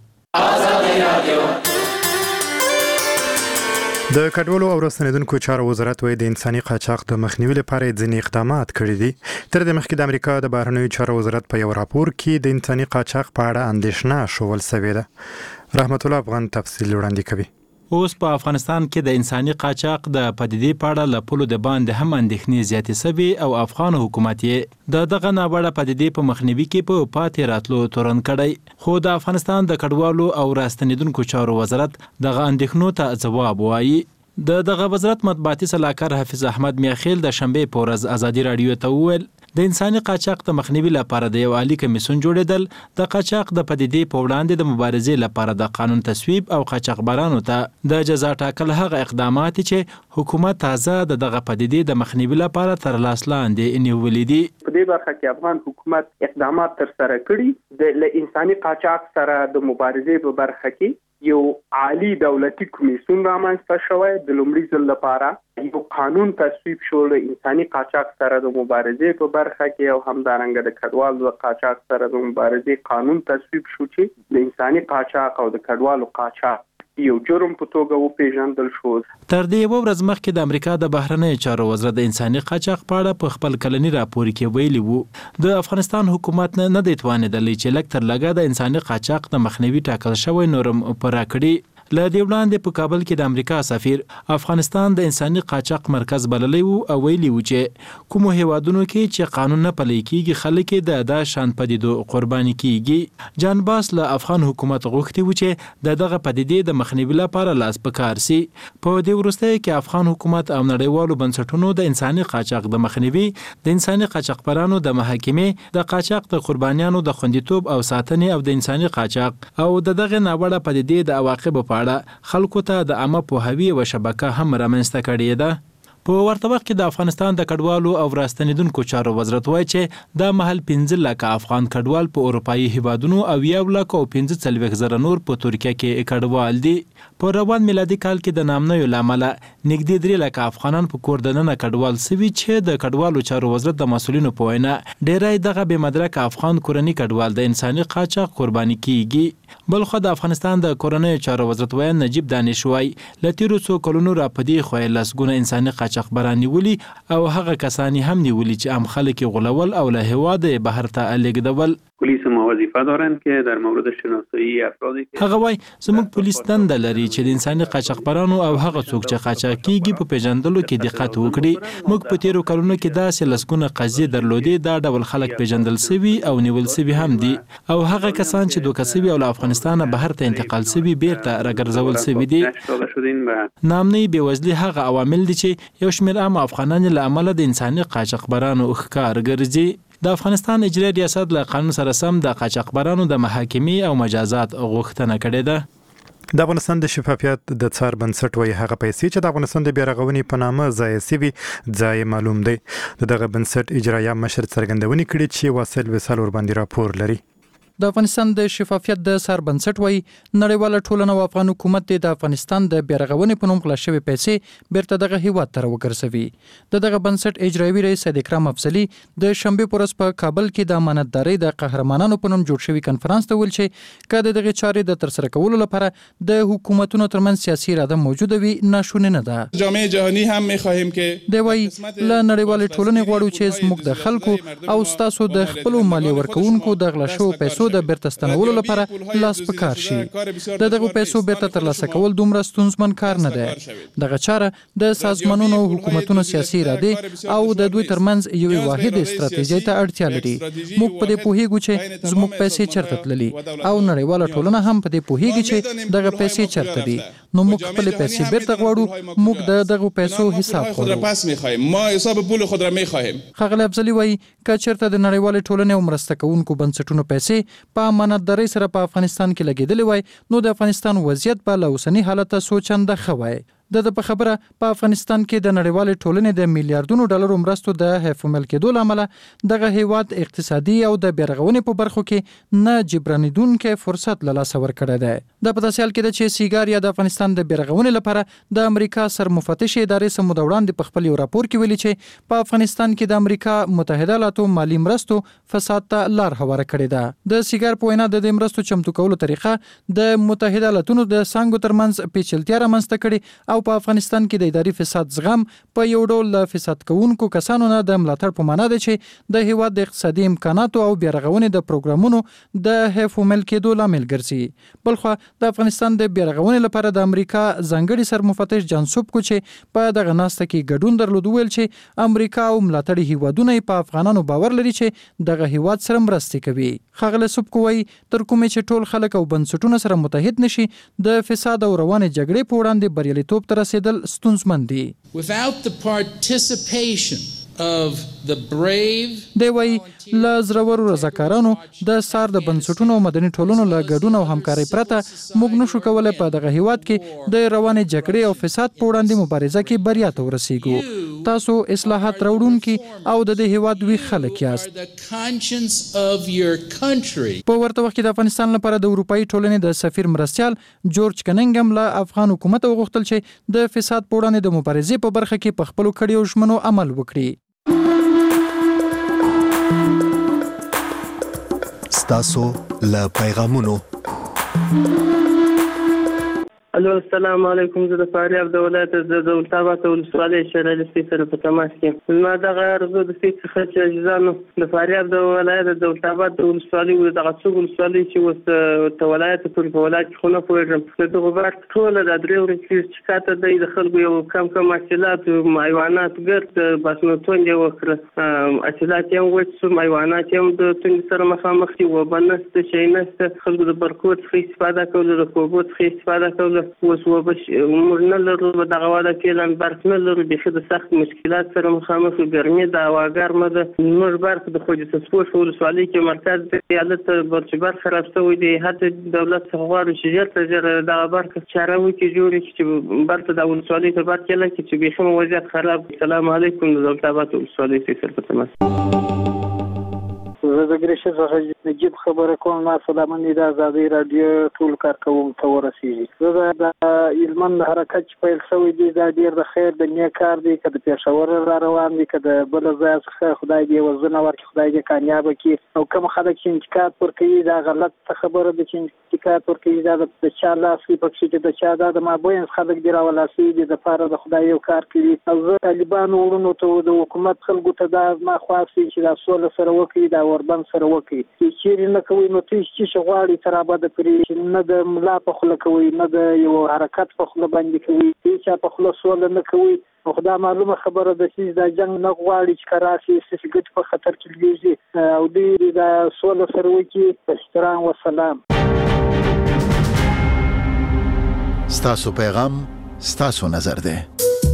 Speaker 1: د کډوالو او راستنیدونکو چارو وزارت وایي د انساني قاچاق د مخنیوي لپاره ځینې اقدامات کړي دي. تر دې مخکې د امریکا د بهرنیو چارو وزارت په یو راپور کې د انساني قاچاق په اړه اندېښنه ښوول شوې ده. رحمت الله افغان تفصیل وړاندې کوي.
Speaker 11: اوس په افغانستان کې د انساني قاچاق د پدیدې په اړه له پولو د باندې هم اندېښنې زیاتې شوې او افغان حکومت یې د دغه ناوړه پدیدې په مخنیوي کې په پاتې راتلو تورن کړی. خو د افغانستان د کډوالو او راستنیدونکو چارو وزارت دغه اندېښنو ته ځواب وایي. د دغه وزارت مطبوعاتي سلاکار حافظ احمد میاخیل د شنبې په ورځ ازادي رادیو ته وویل د انساني قاچاق د مخنیوي لپاره د یو عالی کمیسیون جوړېدل د قاچاق د پدیدې په وړاندې د مبارزې لپاره د قانون تصویب او قاچاقبرانو ته د جزا ټاکل هغه اقدامات چې حکومت تازه د دغه پدیدې د مخنیوي لپاره تر لاس لاندې نیولې دي.
Speaker 7: په دې برخه کې افغان حکومت اقدامات تر سره کړي د انساني قاچاق سره د مبارزې په برخه کې یو عالی دولتي کمیسیون رامنځته شوی د لومړي ځل لپاره یو قانون تصویب شو د انساني قاچاق سره د مبارزې په برخه کې او همدارنګه د کډوالو د قاچاق سره د مبارزې قانون تصویب شو چې د انساني قاچاق او د کډوالو قاچاق یو جرم په توګه وپیژندل شو.
Speaker 11: تر دې یو ورځ مخکې د امریکا د بهرنیو چارو وزارت د انساني قاچاق په اړه په خپل کلني راپور کې ویلي وو د افغانستان حکومت نه نه دی توانېدلی چې لږ تر لږه د انساني قاچاق د مخنیوي ټاکل شوی نورم پوره کړي. له دې وړاندې په کابل کې د امریکا سفیر افغانستان د انساني قاچاق مرکز بللی وو او ویلي وو چې کومو هیوادونو کې چې قانون نه پلی کیږي خلک د دا شان پدیدو قرباني کیږي. جان باس له افغان حکومت غوښتي وو چې د دغه پدیدې د مخنیوي لپاره لاس پکار سي. په دې وروسته کې افغان حکومت او نړیوالو بنسټونو د انساني قاچاق د مخنیوي د انساني قاچاقبرانو د محاکمې د قاچاق د قربانیانو د خوندیتوب او ساتنې او د انساني قاچاق او د دغه ناوړه پدیدې د عواقبو په خلکو ته د عامه پوهاوي او شبکه هم رامنځته کړې ده. په ورته وخت کې د افغانستان د کډوالو او راستنیدونکو چارو وزارت وایي چې د محل پنځه لکه افغان کډوال په اروپایي هیوادونو او یو لک او پنځه څلوېښت زره نور په ترکیه کې کډوال دي. په روان میلادي کال کې د نامنیو له امله نږدې درې لکه افغانان په کور دننه کډوال سوي چې د کډوالو چارو وزارت د مسؤلینو په وینا ډېری دغه بې مدرکه افغان کورني کډوال د انساني قاچاق قرباني کیږي. بلخو د افغانستان د کورنیو چارو وزارت وایي نجیب دانش وایي له تیرو څو کلونو راپدې خو یې لسګونه انساني قاچاقبران نیولي او هغه کسان هم نیولي چې عام خلک غولول او له هیواده بهر ته لیږدول.
Speaker 15: پلیس ما وظیفه دارن که در مورد شناسایی افرادی که
Speaker 11: هغه وای زموږ پولیس دنده لري چې د انساني قاچاقبرانو او هغه څوک چې قاچاق کیږي په پیژندلو کې دقت وکړي. موږ په تیرو کلونو کې داسې لسګونه قضیې درلودې دا ډول خلک پیژندل سوي او نیول سوي هم دي او هغه کسان چې دوکه سوي او له افغانستانه بهر ته انتقال سوي بیرته راګرځول سوي دي. نامنۍ بېوزلي هغه عوامل دي چې یو شمېر عام افغانان له امله د انساني قاچاقبرانو ښکار ګرځي. د افغانستان اجرایي ریاست له قانون سره سم د قاچاقبرانو د محاکمې او مجازات غوښتنه کړې ده.
Speaker 1: د افغانستان د شفافیت د څار بنسټ وایي هغه پیسې چې د افغانستان د بیارغونې په نامه ضایع سوي ځای معلوم دی. د دغه بنسټ اجرایه مشر څرګندونې کړې چې واصل وصال ورباندې راپور لري.
Speaker 16: د افغانستان د شفافیت د سر بنسټ وایي نړیواله ټولنه او افغان حکومت د افغانستان د بیرغونې په نوم غلا شوې پیسې بیرته دغه هیواد ته راوګرځوي. د دغه بنسټ اجرایوي رئیس سید اکرام افضلي د شنبه په ورځ په کابل کې د امانتدارۍ د قهرمانانو په نوم جوړ شوی کنفرانس ته ویل چې کله دغه چارې د ترسره کولو لپاره د حکومتونو ترمنځ سیاسي اراده موجوده وي ناشونې نه ده.
Speaker 17: جامعه جهانی هم می‌خواهیم که
Speaker 16: د وای ل نړیوال ټولنې غواړو چې زموږ د خلکو او ستاسو د خپل مالی ورکوونکو د غلا شو پیسو د بیرته ستنولو لپاره لاس په کار شي. د دغه پیسو بیرته ترلاسه کول دومره ستونزمن کار نه ده. دغه چاره د سازمانونو حکومتونو سیاسي اراده او د دوی ترمنځ یو واحد ستراتیژي ته اړتیا لري. موږ په دې پوهیږو چې زموږ پیسې چرته تللي او نړیواله ټولنه هم په دې پوهیږي چې دغه پیسې چرته دي. نو موږ خپل پیسې بیرته غواړو. موږ د دغه پیسو حساب غواړو.
Speaker 17: ما حساب پول خود را می‌خواهیم.
Speaker 16: ښاغلی افضلي وایي که چېرته د نړیوالې ټولنې او مرسته کوونکو بنسټونو پیسې په امانتدارۍ سره په افغانستان کې لګېدلې وای نو د افغانستان وضعیت به له اوسني حالته څو چنده ښه وای. د د په خبره په افغانستان کې د نړیوالې ټولنې د میلیارډونو ډالرو مرستو د حفومل کېدو له امله دغه هیواد اقتصادي او د بیرغونې په برخو کې نه جبرانیدونکې فرصت له لاسه ورکړی دی. د په داسې حال کې ده چې سیګار یا د افغانستان د بیرغونې لپاره د امریکا سرمفتش ادارې څه موده وړاندې په خپل یو راپور کې ویلي چې په افغانستان کې د امریکا متحده ایالاتو مالي مرستو فساد ته لار هواره کړې ده. د سیګار په وینا د دې مرستو چمتو کولو طریقه د متحده ایالاتونو د څانګو ترمنځ پیچلتیا رامنځته کړې او په افغانستان کې د اداري فساد زغم په یو ډول فساد کوونکو کسانو نه د ملاتړ په معنا ده چې د هیواد د اقتصادي امکاناتو او بیرغونې د پروګرامونو د حفومل کېدو لامل ګرځي. بلخو د افغانستان د بیرغونې لپاره د امریکا ځانګړي سرمفتش جان سوبکو چې په دغه ناسته کې ګډون درلود ویل چې امریکا او ملاتړي هیوادونه په افغانانو باور لري چې دغه هیواد سره مرستې کوي. ښاغلی سوبکو وایي تر کومې چې ټول خلک او بنسټونه سره متحد نشي د فساد او روانې جګړې په وړاندې بریالیتوب ته رسېدل ستونزمن دي.
Speaker 18: Without the participation of the brave
Speaker 16: دی وای ل زرورو رضاکارانو د سار د بنسټونو مدني ټولنو له ګډون او همکارۍ پرته موږ نشو کولای په دغه هیواد کې د روانې جګړې او فساد په وړاندې مبارزه کې بریا ته ورسیږو. تاسو اصلاحات راوړونکي او د دې هیواد وی خلک یاست. په ورته وخت کې د افغانستان لپاره د اروپאי ټولنې د سفیر مرستیال جورج کننګم له افغان حکومت وغوښتل چې د فساد په وړاندې د مبارزې په برخه کې په خپلو کړیو ژمنو عمل وکړي.
Speaker 19: ستاسو له پیغامونو.
Speaker 20: الو السلام علیکم. زه د فاریاب د ولایت د دولتاباد ولسوالۍ شرعي سپي سره په تماس کې زما دغه ارزو د سپي څخه چې اجزانو د فاریاب د ولایت د دولتاباد د ولسوالۍ و دغه څو ولسوالۍ چې اوس ته ولایت پورې په ولایت کې خو نه پوهېږم د دغه بار ټوله د درې ورځې چې کاته دی د خلکو یو کم کم حاصلات حیوانات ګرد باسنو توندې وکړه حاصلات یې هم وچ سو حیوانات یې هم د توندې سره مخامخ دي وبه نشته شی نشته خلکو د برقو څخه استفاده کولو د کوبو څخه استفاده کولو اوس وبش موږ نه لرو دغه واده کې لاندې برق نه لرو بیخي د سخت مشکلات سره مخامخ یو ګرمي د هوا ګرمه ده موږ برق د خوږ سسپوش ولسوالۍ کې مرکز د ایالت برچبر خراب شوی دی حتی دولت څخه غواړي چې ژر تر ژره دغه برق چاره وکړي جوړ کړي چې برق د ولسوالۍ ته برق یې لکه چې بیخي وضعیت خراب. السلام علیکم. د دولتاباد ولسوالۍ سره په تماس.
Speaker 21: زه د ګریشن څخه نجیب خبره کوم. ما سلامنې د ازادي رادیو ټول کارکوونکو ته ورسیږي. زه د علمن حرکت چې پیل شوی دی دا ډېر د خیر د نیک کار دی که د پېښور را روان دی که د بل ځای څخه خدای دې وزنه ورکړي خدای دې کامیابه کړي او کوم خلک چې انتقاد ورکوي دا غلط خبره ده چې انتقاد ورکوي دا د چا لاس وي پکې چې د چا دا د مابین خلک دې راولاسي دي د پاره د خدای یو کار کوي او زه طالبانو وروڼو ته د حکومت خلکو ته دا ما خواستي چې دا سوله سره وکړي دا وربند سره وکړي چې چیرې نه کوي نو تاسو چې غواړي تر ابده پرې نه د ملا په خوله کوي نه د یو حرکت په خوله باندې کوي چې په خوله سوله نه کوي. خدا معلومه خبره ده چې دا جنگ نه غواړي چې کراسي سګټ په خطر کې لګیږي او دې دا سوله سره وکړي. احترام و سلام.
Speaker 19: ستاسو پیغام ستاسو نظر ده.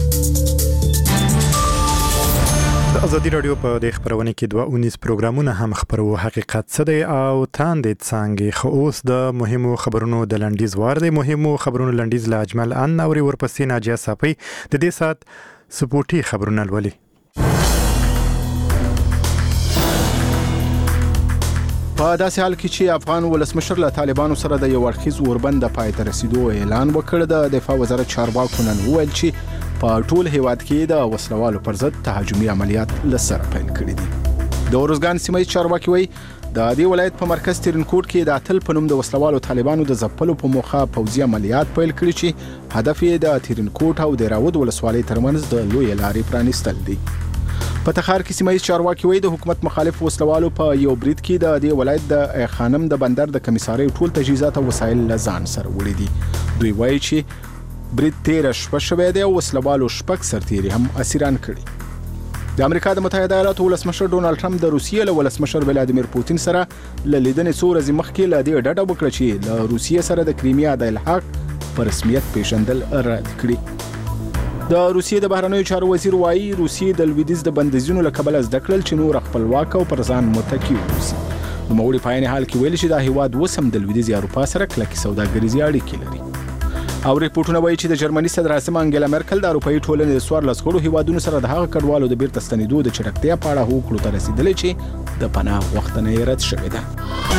Speaker 1: د ازادي رادیو په د خبرونه کې دوه اونیس پروګرامونه هم خبرو حقیقت څه دی او تاندې څنګه خو اوس د مهمو خبرونو د لنډیز وار دی. مهمو خبرونو لنډیز لا اجمل ان اوري ورپسې ناجیه صافي د دې سات سپورتي خبرونه ولولي.
Speaker 2: په داسې حال کې چې افغان ولسمشر له طالبانو سره د یو اړخیز اوربند د پای ته رسیدو اعلان وکړ، د دفاع وزارت چارواکو نن وویل چې په ټول هیواد کې د وسلوالو پر ضد تهاجمي عملیات له سره پیل کړي دي. د اروزګان سیمه ییز چارواکي وایي د دې ولایت په مرکز ترینکوټ کې د اتل په نوم د وسلوالو طالبانو د ځپلو په موخه پوځي عملیات پیل کړي چې هدف یې د ترینکوټ او د راود ولسوالۍ ترمنځ د لوی لارې پرانیستل دي. په تخار کې سیمه ییز چارواکي وایي د حکومت مخالف وسلوالو په یو برید کې د دې ولایت د خانم د بندر د کمیسارۍ ټول تجهیزات او وسایل له ځان سره وړي دي. دوی وایي چې برید تیره شپه شوی دی او وسلوالو شپږ سرتیري هم اسیران کړي. د امریکا د متحده ایالاتو ولسمشر ډونالد ټرمپ د روسیې له ولسمشر ولادیمیر پوتین سره له لیدنې څو ورځې مخکې له دې ډډه وکړه چې له روسیې سره د کریمیا د الحاق په رسمیت پیژندل رد کړي. د روسیې د بهرنیو چارو وزیر وایي روسیې د لویدیځ د بندیزونو له کبله زده کړل چې نور خپلواک او پر ځان متکي واوسي. نوموړي په عین حال کې ویلي چې دا هیواد اوس هم د لویدیځې اروپا سره کلکې سوداګریزې اړیکې لري. او ریپورتونه وایي چې د جرمني صدر اعظم انګلا مرکل د اروپאי ټولنې د څوارلس غړو هیوادونو سره د هغه کډوالو د بیرته ستنېدو د چټکتیا په اړه هوکړو ته رسیدلې چې د پناه غوښتنه یې رد شوې ده.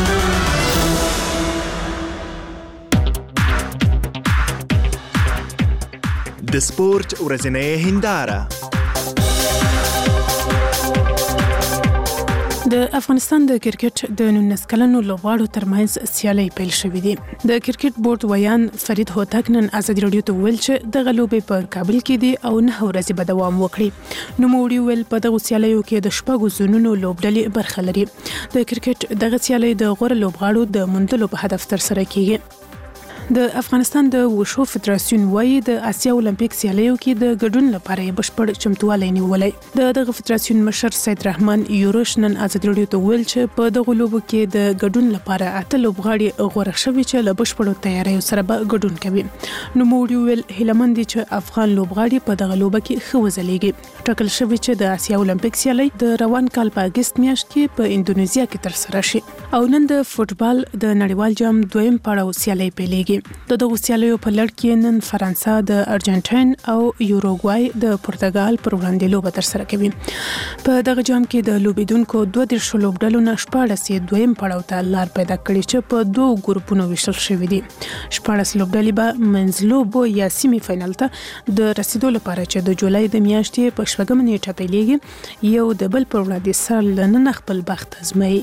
Speaker 3: د سپورت ورځنۍ هنداره.
Speaker 22: د افغانستان د کرکټ د نولس کلنو لوبغاړو ترمنځ سیالي پیل شوې دي. د کرکټ بورډ ویان فرید هوتک نن ازادي رادیو ته ویل چې د غلوبې په کابل کې دي او نه ورځې به دوام وکړي. نو موړي ویل په دغه سیالیو کې د شپږو زونونو لوبډلې برخه لري. د کرکټ دغه سیالي د غوړ لوبغاړو د موندلو په هدف تر سره کیږي. د افغانستان د وشو فدراسیون وایي د اسیا اولمپیک سیالیو کې د ګډون لپاره بشپړ چمتووالی نیولی. د دغه فدراسیون مشر سید رحمان یوروش نن ازادي رادیو ته ویل چې په دغه لوبو کې د ګډون لپاره اته لوبغاړي غوړه شوي چې له بشپړو تیاریو سره به ګډون کوي. نو موړي ویل هیلمن دي چې افغان لوبغاړي په دغه لوبه کې ښه وځلیږي. ټاکل شوی چې د اسیا اولمپیک سیالي د روان کال په اگست میاشت کې په اندونیزیا کې تر سره شي. او نن د فوتبال د نړیوال جام دویم پړاو سیالي پیلېږي. د دغه سیالیو په لړ کې نن فرانسه د ارجنټاین او یوروګوای د پرتګال پر وړاندې لوبه تر سره کوي. په دغه جام کې د لوبیدونکو دوه دېرش لوبډلو نه شپاړس یې دویم پړاو ته لار پیدا کړې چې په دوه ګروپونو ویشل شوي دي. شپاړس لوبډلې به منځ لوبو یا سیمي فاینل ته د رسیدو لپاره چې د جولای د میاشتې په شپږمه نیټه پیلېږي یو د بل پر وړاندې سر له نن خپل بخت ازمایي.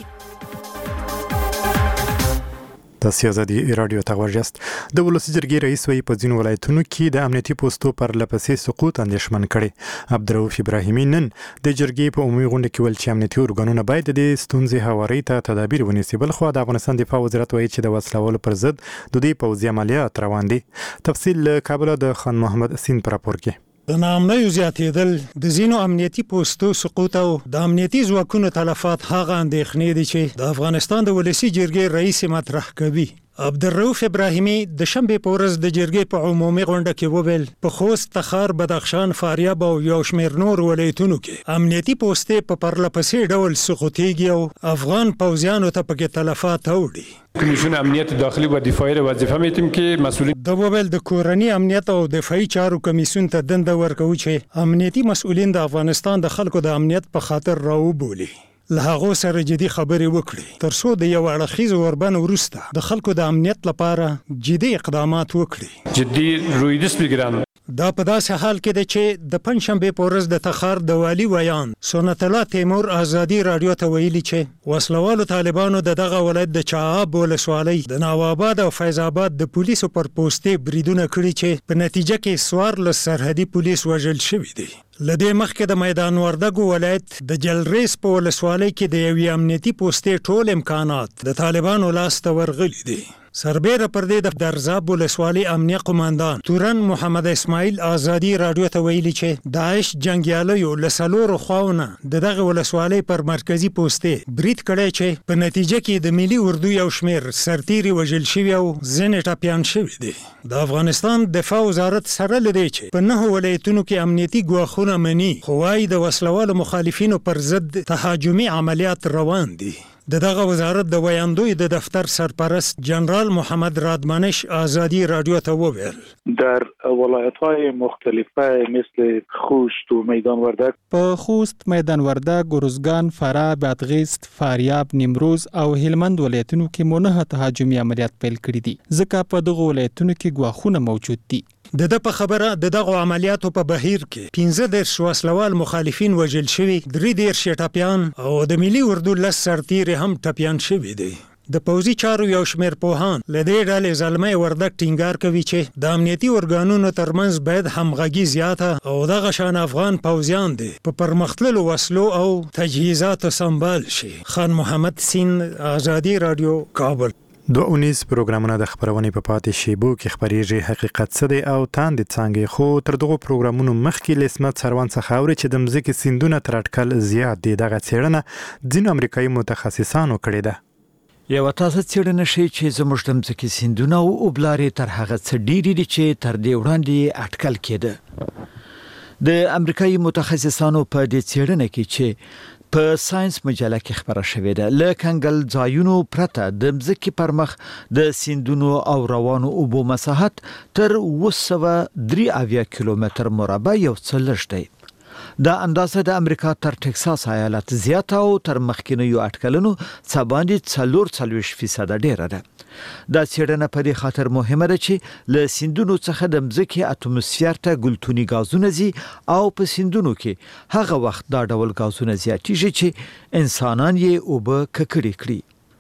Speaker 1: د سیاستي رادیو تغورجست د ولسی جرګې رئیس وی په ځینو ولایتونو کې د امنیتي پوسټو پر لپسې سقوط اندېښمن کړي. عبدالرؤف ابراهیمي نن د جرګې په عمومي غونډه کې ویل چې امنیتي ارګانونه باید د ستونزې هواري ته تدابیر ونیسي. بل خو د افغانستان دفاع وزارت وایي چې د وسلوالو پر ضد د دې پوځي عملیات روان دي. تفصیل کابل د خان محمد سین پر راپور کې.
Speaker 23: د ناامنیو زیاتېدل د ځینو امنیتي پوسټو سقوط او د امنیتي ځواکونو تلفات هغه اندېښنې دي چې د افغانستان د ولسی جرګې رئیس مطرح کوي. عبدالرؤف ابراهیمي د شنبې په ورځ د جرګې په عمومي غونډه کې وویل په خوست، تخار، بدخشان، فاریاب او یو شمېر نور ولایتونو کې امنیتي پوسټې په پرلپسې ډول سقوطېږي او افغان پوځیانو ته پکې تلفات اوړي.
Speaker 24: کمیسیون امنیت داخلی و دفاعی را وظیفه میتیم که مسئولین
Speaker 23: د وویل د کورنی امنیت او دفاعي چارو کمیسیون ته دنده ورکوي چې امنیتي مسؤلین د افغانستان د خلکو د امنیت په خاطر راوبولي. له هغه سره جدي خبرې وکړي تر څو د یو اړخیز اوربن وروسته د خلکو د امنیت لپاره جدي اقدامات وکړي.
Speaker 24: جدي رویدس بگیرن.
Speaker 23: دا په داسې حال کې ده چې د پنځشنبې په ورځ د تخار د والي ویان سنت الله تیمور ازادي رادیو ته ویلي چې وسلوالو طالبانو د دغه ولایت د چااب ولسوالۍ د نواباد او فیض آباد د پولیسو پر پوسټې بریدونه کړي چې په نتیجه کې څوارلس سرحدي پولیس وژل شوي دي. لدې مخکې د میدان وردګو ولایت د جلریز په ولسوالۍ کې د یوې امنیتي پوسټې ټول امکانات د طالبانو لاس ته ورغلي دي. سربیره پر دې د درزاب ولسوالۍ امنیه قوماندان تورن محمد اسماعیل ازادي رادیو ته ویلي چې داعش جنگیالیو له څلورو خواونه د دغه ولسوالۍ پر مرکزي پوسټې برید کړی چې په نتیجه کې د ملي اردو یو شمېر سرتیري وژل شوي او ځینې ټپیان شوي دي. د افغانستان دفاع وزارت سره له دې چې په نهو ولایتونو کې امنیتي ګواښونه مني خو وايي د وسلوالو مخالفینو پر ضد تهاجمي عملیات روان دي. د دغه وزارت د ویاندوی د دفتر سرپرست جنرال محمد رادمانش آزادی رادیو ته وویل
Speaker 4: در ولایت‌های مختلفه مثل خوست و میدان وردک
Speaker 5: په خوست، میدان وردک، گرزگان، فراه، بادغیس، فاریاب، نیمروز او هلمند ولایتونو کې مونه تهاجمي عملیات پیل کړي دي ځکه په دغه ولایتونو کې ګواښونه موجود دي.
Speaker 23: د د په خبره د دغه عملیاتو په بهیر کې پنځه دېرش وسلوال مخالفین وژل شوي، درې دېرش ټپیان او د ملي اردو لس سرتیرې هم ټپیان شوي دي. د پوځي چارو یو شمېر پوهان له دې ډلې زلمی وردک ټینګار کوي چې د امنیتي ارګانونو ترمنځ باید همغږي زیاته او دغه شان افغان پوځیان دي په پرمختللو وسلو او تجهیزاتو سمبال شي. خان محمد سین، آزادی رادیو، کابل.
Speaker 1: دو اونیز پروګرامونه د خبرونې په پاتې شیبو کې خبرېږي حقیقت څه دی او تاندې څانګې، خو تر دغو پروګرامونو مخکې له اسمت سروان څخه اوري چې د مځکې سیندونه تر اټکل زیات دي. دغه څېړنه ځینو امریکایي متخصصانو کړې ده.
Speaker 8: یو تاسو څېړنه شي چې زموږ د مځکې سیندونه او اوبلارې تر هغه څه ډېرې دي چې تر دې وړاندې اټکل کېده. د امریکایي متخصصانو په دې څېړنه کې چې په ساينس مجله کې خبره شوې ده له کنګل ځایونو پرته د مځکې پر مخ د سیندونو او روانو اوبو مساحت تر اوه سوه درې اویا کیلومتر مربع یو څه لږ دی. دا اندازه د امریکا تر ټکساس ایالت زیاته او تر مخکینیو اټکلونو څخه باندې څلور څلوېښت فیصده ډیره ده. دا څېړنه په دې خاطر مهمه ده چې له سیندونو څخه د مځکې اتموسفیر ته ګلتوني غازونه ځي او په سیندونو کې هغه وخت دا ډول غازونه زیاتېږي چې انسانان یې اوبه ککړې کړي.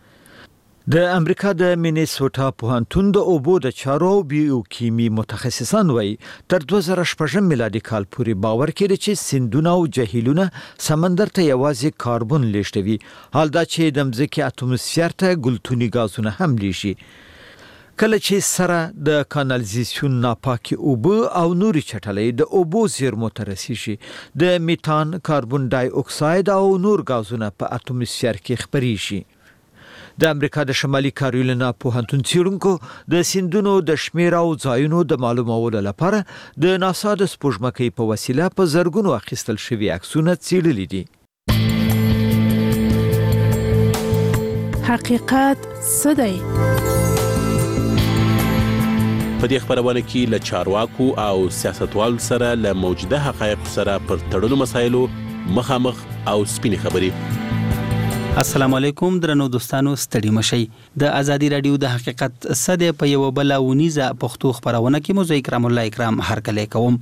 Speaker 8: د امریکا د مینیسوټا پوهنتون د اوبو د چارو بیوکیمي متخصصان وایي تر دوه زره شپږم میلادي کال پورې باور کړي چې سیندونه او جهیلونه سمندر ته یوازې کاربن لیږدوي، حال دا چې د مځکې اتموسفیر ته ګلتوني غازونه هم لیږي. کله چې سره د کانالیزاسیون ناپاکي اوبه او نوري چټلۍ د اوبو زیرمو ته رسیږي، د میتان، کاربن ډای اکساید او نور غازونه په اتموسفیر کې خپریږي. د امریکا د شمالي کارولینا پوهنتون څېړونکو د سیندونو د شمېر او ځایونو د معلومولو لپاره د ناسا د سپوږمکۍ په وسیله په زرګونو اخیستل شوي عکسونه څېړلي دي.
Speaker 22: حقیقت څه دی؟
Speaker 9: په دې خبرونه کې له چارواکو او سیاستوالو سره له موجوده حقایقو سره پر تړلو مسایلو مخامخ او سپینې خبرې.
Speaker 25: السلام علیکم درنو دوستانو، ستړي مشئ. د ازادي رادیو د حقیقت صد په یو بل ونیزه پښتو خبرونه کې مو زه کرام الله اکرام هرکلی کوم.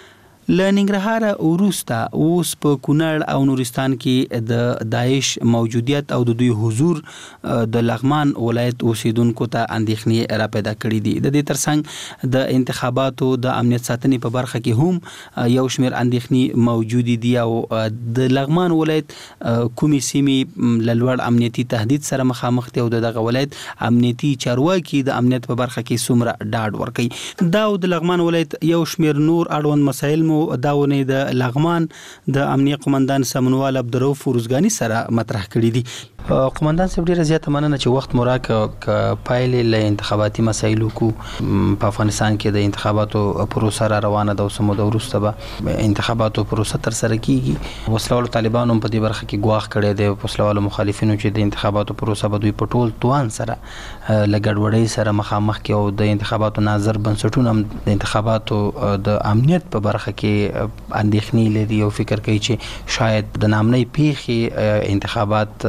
Speaker 25: ل ننګرهار وروسته اوس په کونړ او نورستان کې د داعش موجودیت او د دوی حضور د لغمان ولایت اوسیدونکو ته اندېښنې را پیدا کړې دي. د دې ترڅنګ د انتخاباتو د امنیت ساتنې په برخه کې هم یو شمېر اندېښنې موجود دي او د لغمان ولایت کومې سیمې له لوړ امنیتي تهدید سره مخامخ دي او دغه ولایت امنیتي چارواکي د امنیت په برخه کې څومره ډاډ ورکوي. دا د لغمان ولایت یو شمېر نور اړوند مسایل مو داونه د لغمان د امنیه قومندان سمنوال عبدالرؤف روزګانی سره مطرح کړي دي. قومندان صاحب ډیره زیاته مننه چې وخت مو راکړ. پایلې له انتخاباتي مسایلو کو په افغانستان کې د انتخاباتو پروسه را روانه ده او سمو د وروسته به انتخاباتو پروسه تر سره کیږي. وسلوالو طالبانو په دې برخه کې ګواښ کړی دی، وسلوالو مخالفینو چې د انتخاباتو پروسه به دوی په ټول توان سره له ګډوډۍ سره مخامخ کې او د انتخاباتو ناظر بنسټونه هم د انتخاباتو د امنیت په برخه کې اندېښنې لري او فکر کوي چې شاید د نامنۍ پیښې انتخابات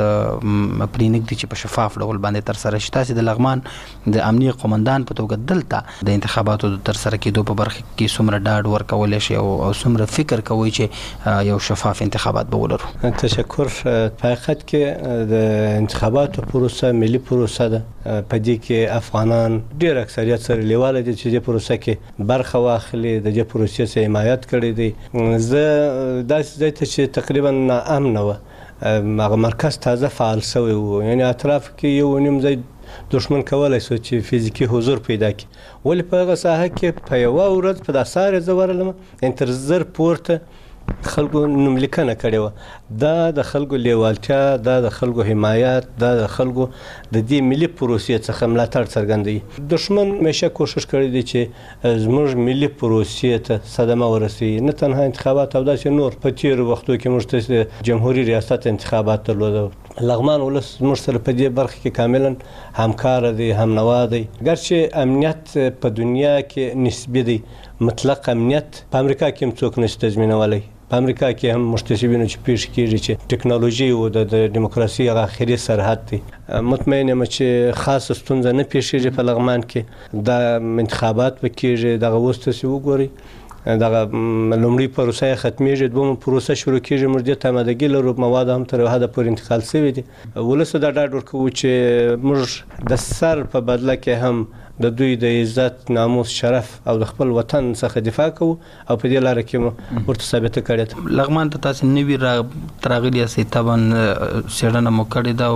Speaker 25: پرېنږدي چې په شفاف ډول باندې تر سره شي. تاسې د لغمان د امنیه قومندان په توګه دلته د انتخاباتو د تر سره کېدو په برخه کې څومره ډاډ ورکولی شي او څومره فکر کوئ چې یو شفاف انتخابات به ولرو؟
Speaker 26: تشکر. په حقیقت کې د انتخاباتو پروسه ملي پروسه ده، په دې کې افغانان ډېر اکثریت سره لیواله دي چې د پروسه کې برخه واخلي، د دې پروسې څخه حمایت کړی دی. زه داسې ځای ته چې تقریبا ناامنه وه هغه مرکز تازه فعال شوی و، یعنی اطراف کې یو نیم ځای دشمن کولای شو چې فزیکي حضور پیدا کړي، ولې په هغه ساحه کې په یوه ورځ په داسې سارې زه ورغلم تر زر پورته خلکو نوملیکنه کړې وه. دا د خلکو لیوالتیا، دا د خلکو حمایت، دا د خلکو د دې ملي پروسې څخه ملاتړ څرګندوي. دشمن همیشه کوشش کړی دی چې زموږ ملي پروسې ته صدمه ورسوي، نه تنها انتخابات او داسې نور. په تېرو وختو کې موږ ته جمهوري ریاست انتخابات درلوده، لغمان ولس موږ سره په دې برخه کې کاملا همکار دی، هم نوا دی. ګرچې امنیت په دنیا کې نسبي دی، مطلق امنیت په امریکا کې هم څوک نشي تضمینولی. په امریکا کې هم محتسبینو چې پیښ کېږي چې ټکنالوژي او د ډیموکراسي هغه اخري سرحد دی. مطمئن یم چې خاصه ستونزه نه پیښیږي په لغمان کې. دا انتخابات به کېږي، دغه اوس تاسې وګورئ دغه لومړی پروسه ختمیږي، دومره پروسه شروع کېږي، موږ دې ته آمادګي لرو، مواد هم تر حده پورې انتقال شوي دي. ولس دا ډاډ ورکوو چې موږ د سر په بدله کې هم د دوی د عزت، ناموس، شرف او د خپل وطن څخه دفاع کوو او په دې لاره کې مو ورته ثابته کړې ده.
Speaker 25: لغمان ته تاسو نوي راغلي یاستئ، طبعا څېړنه مو کړې ده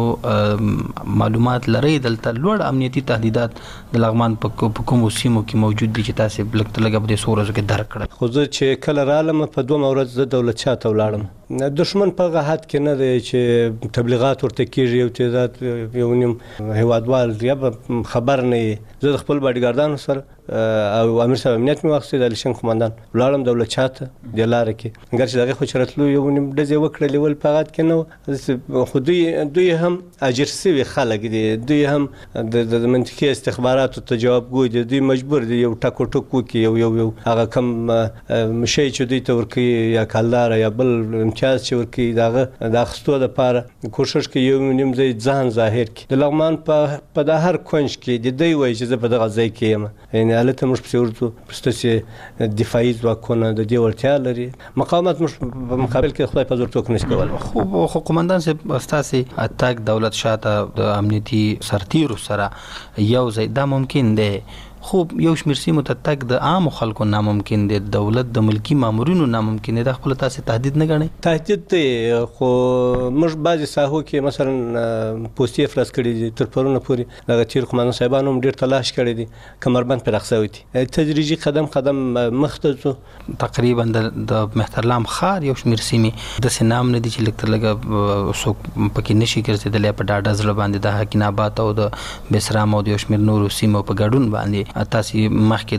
Speaker 25: او معلومات لرئ. دلته لوړ امنیتي تهدیدات د لغمان په کومو سیمو کې موجود دي چې تاسو لږ تر لږه په دې څو ورځو کې درک کړل؟
Speaker 26: خو زه چې کله رالم په دوه ورځ زه دولت شاه ته ولاړم. دشمن په هغه حد کې نه دی چې تبلیغات ورته کېږي، یو تعداد یو نیم هېوادوال یا به خبر نه وي. زه د خپل باډیګارډانو سره او امیر صاحب امنیت مې واخیستې، د الیشن قمندان ولاړم دولت شاه ته دې لاره کې. ګرچې د هغې خو چې راتلو یو نیم ډزې وکړلې ول په هغه کې نه وه، خو دوی دوی هم اجر سوي خلک دي، دوی هم د منطقي استخباراتو ته جوابګوی دي، دوی مجبور دي یو ټک ټک وکړي، یو یو یو هغه کم شی چې دوی ته ورکوي یا کلداره یا بل امتیاز چې ورکوي د هغه د اخیستو دپاره کوښښ کوي یو نیم ځای ځان ظاهر کړي. د لغمان په دا هر کونج کې د دوی وایي چې زه په دغه ځای کې یم، یعنې هلته موږ پسې ورځو، ستاسې دفاعي ځواکونه د دې وړتیا لري. مقاومت موږ په مقابل کې خدای په زور څوک نشي کولی.
Speaker 25: خو خو قمندان صاحب ستاسې اتګ دولت شاه ته د امنیتي سرتیرو سره یو ځای دا ممکن دی، خو یو شمېر سیمو ته تګ د عامو خلکو ناممکن دی، دولت د ملکي مامورینو ناممکن دی. دا خپله تاسې تهدید نه ګڼئ؟
Speaker 26: تهدید دی، خو موږ بعضې ساحو کې مثلا پوستې افلاس کړي دي، تر پرونه پورې دغه تیر قمندان صاحبانو هم ډېر تلاش کړی دی، کمربند پرې اخیستی دي. تدریجي قدم قدم مخته ځو.
Speaker 25: تقریبا د مهترلام ښار یو شمېر سیمې داسې نام نه دي چې لږ تر لږه څوک پکې نشي ګرځېدلی په ډاډه زړه باندې. د حکین آباد او د بسرام او د یو شمېر نورو سیمو په ګډون باندې تاسې مخکې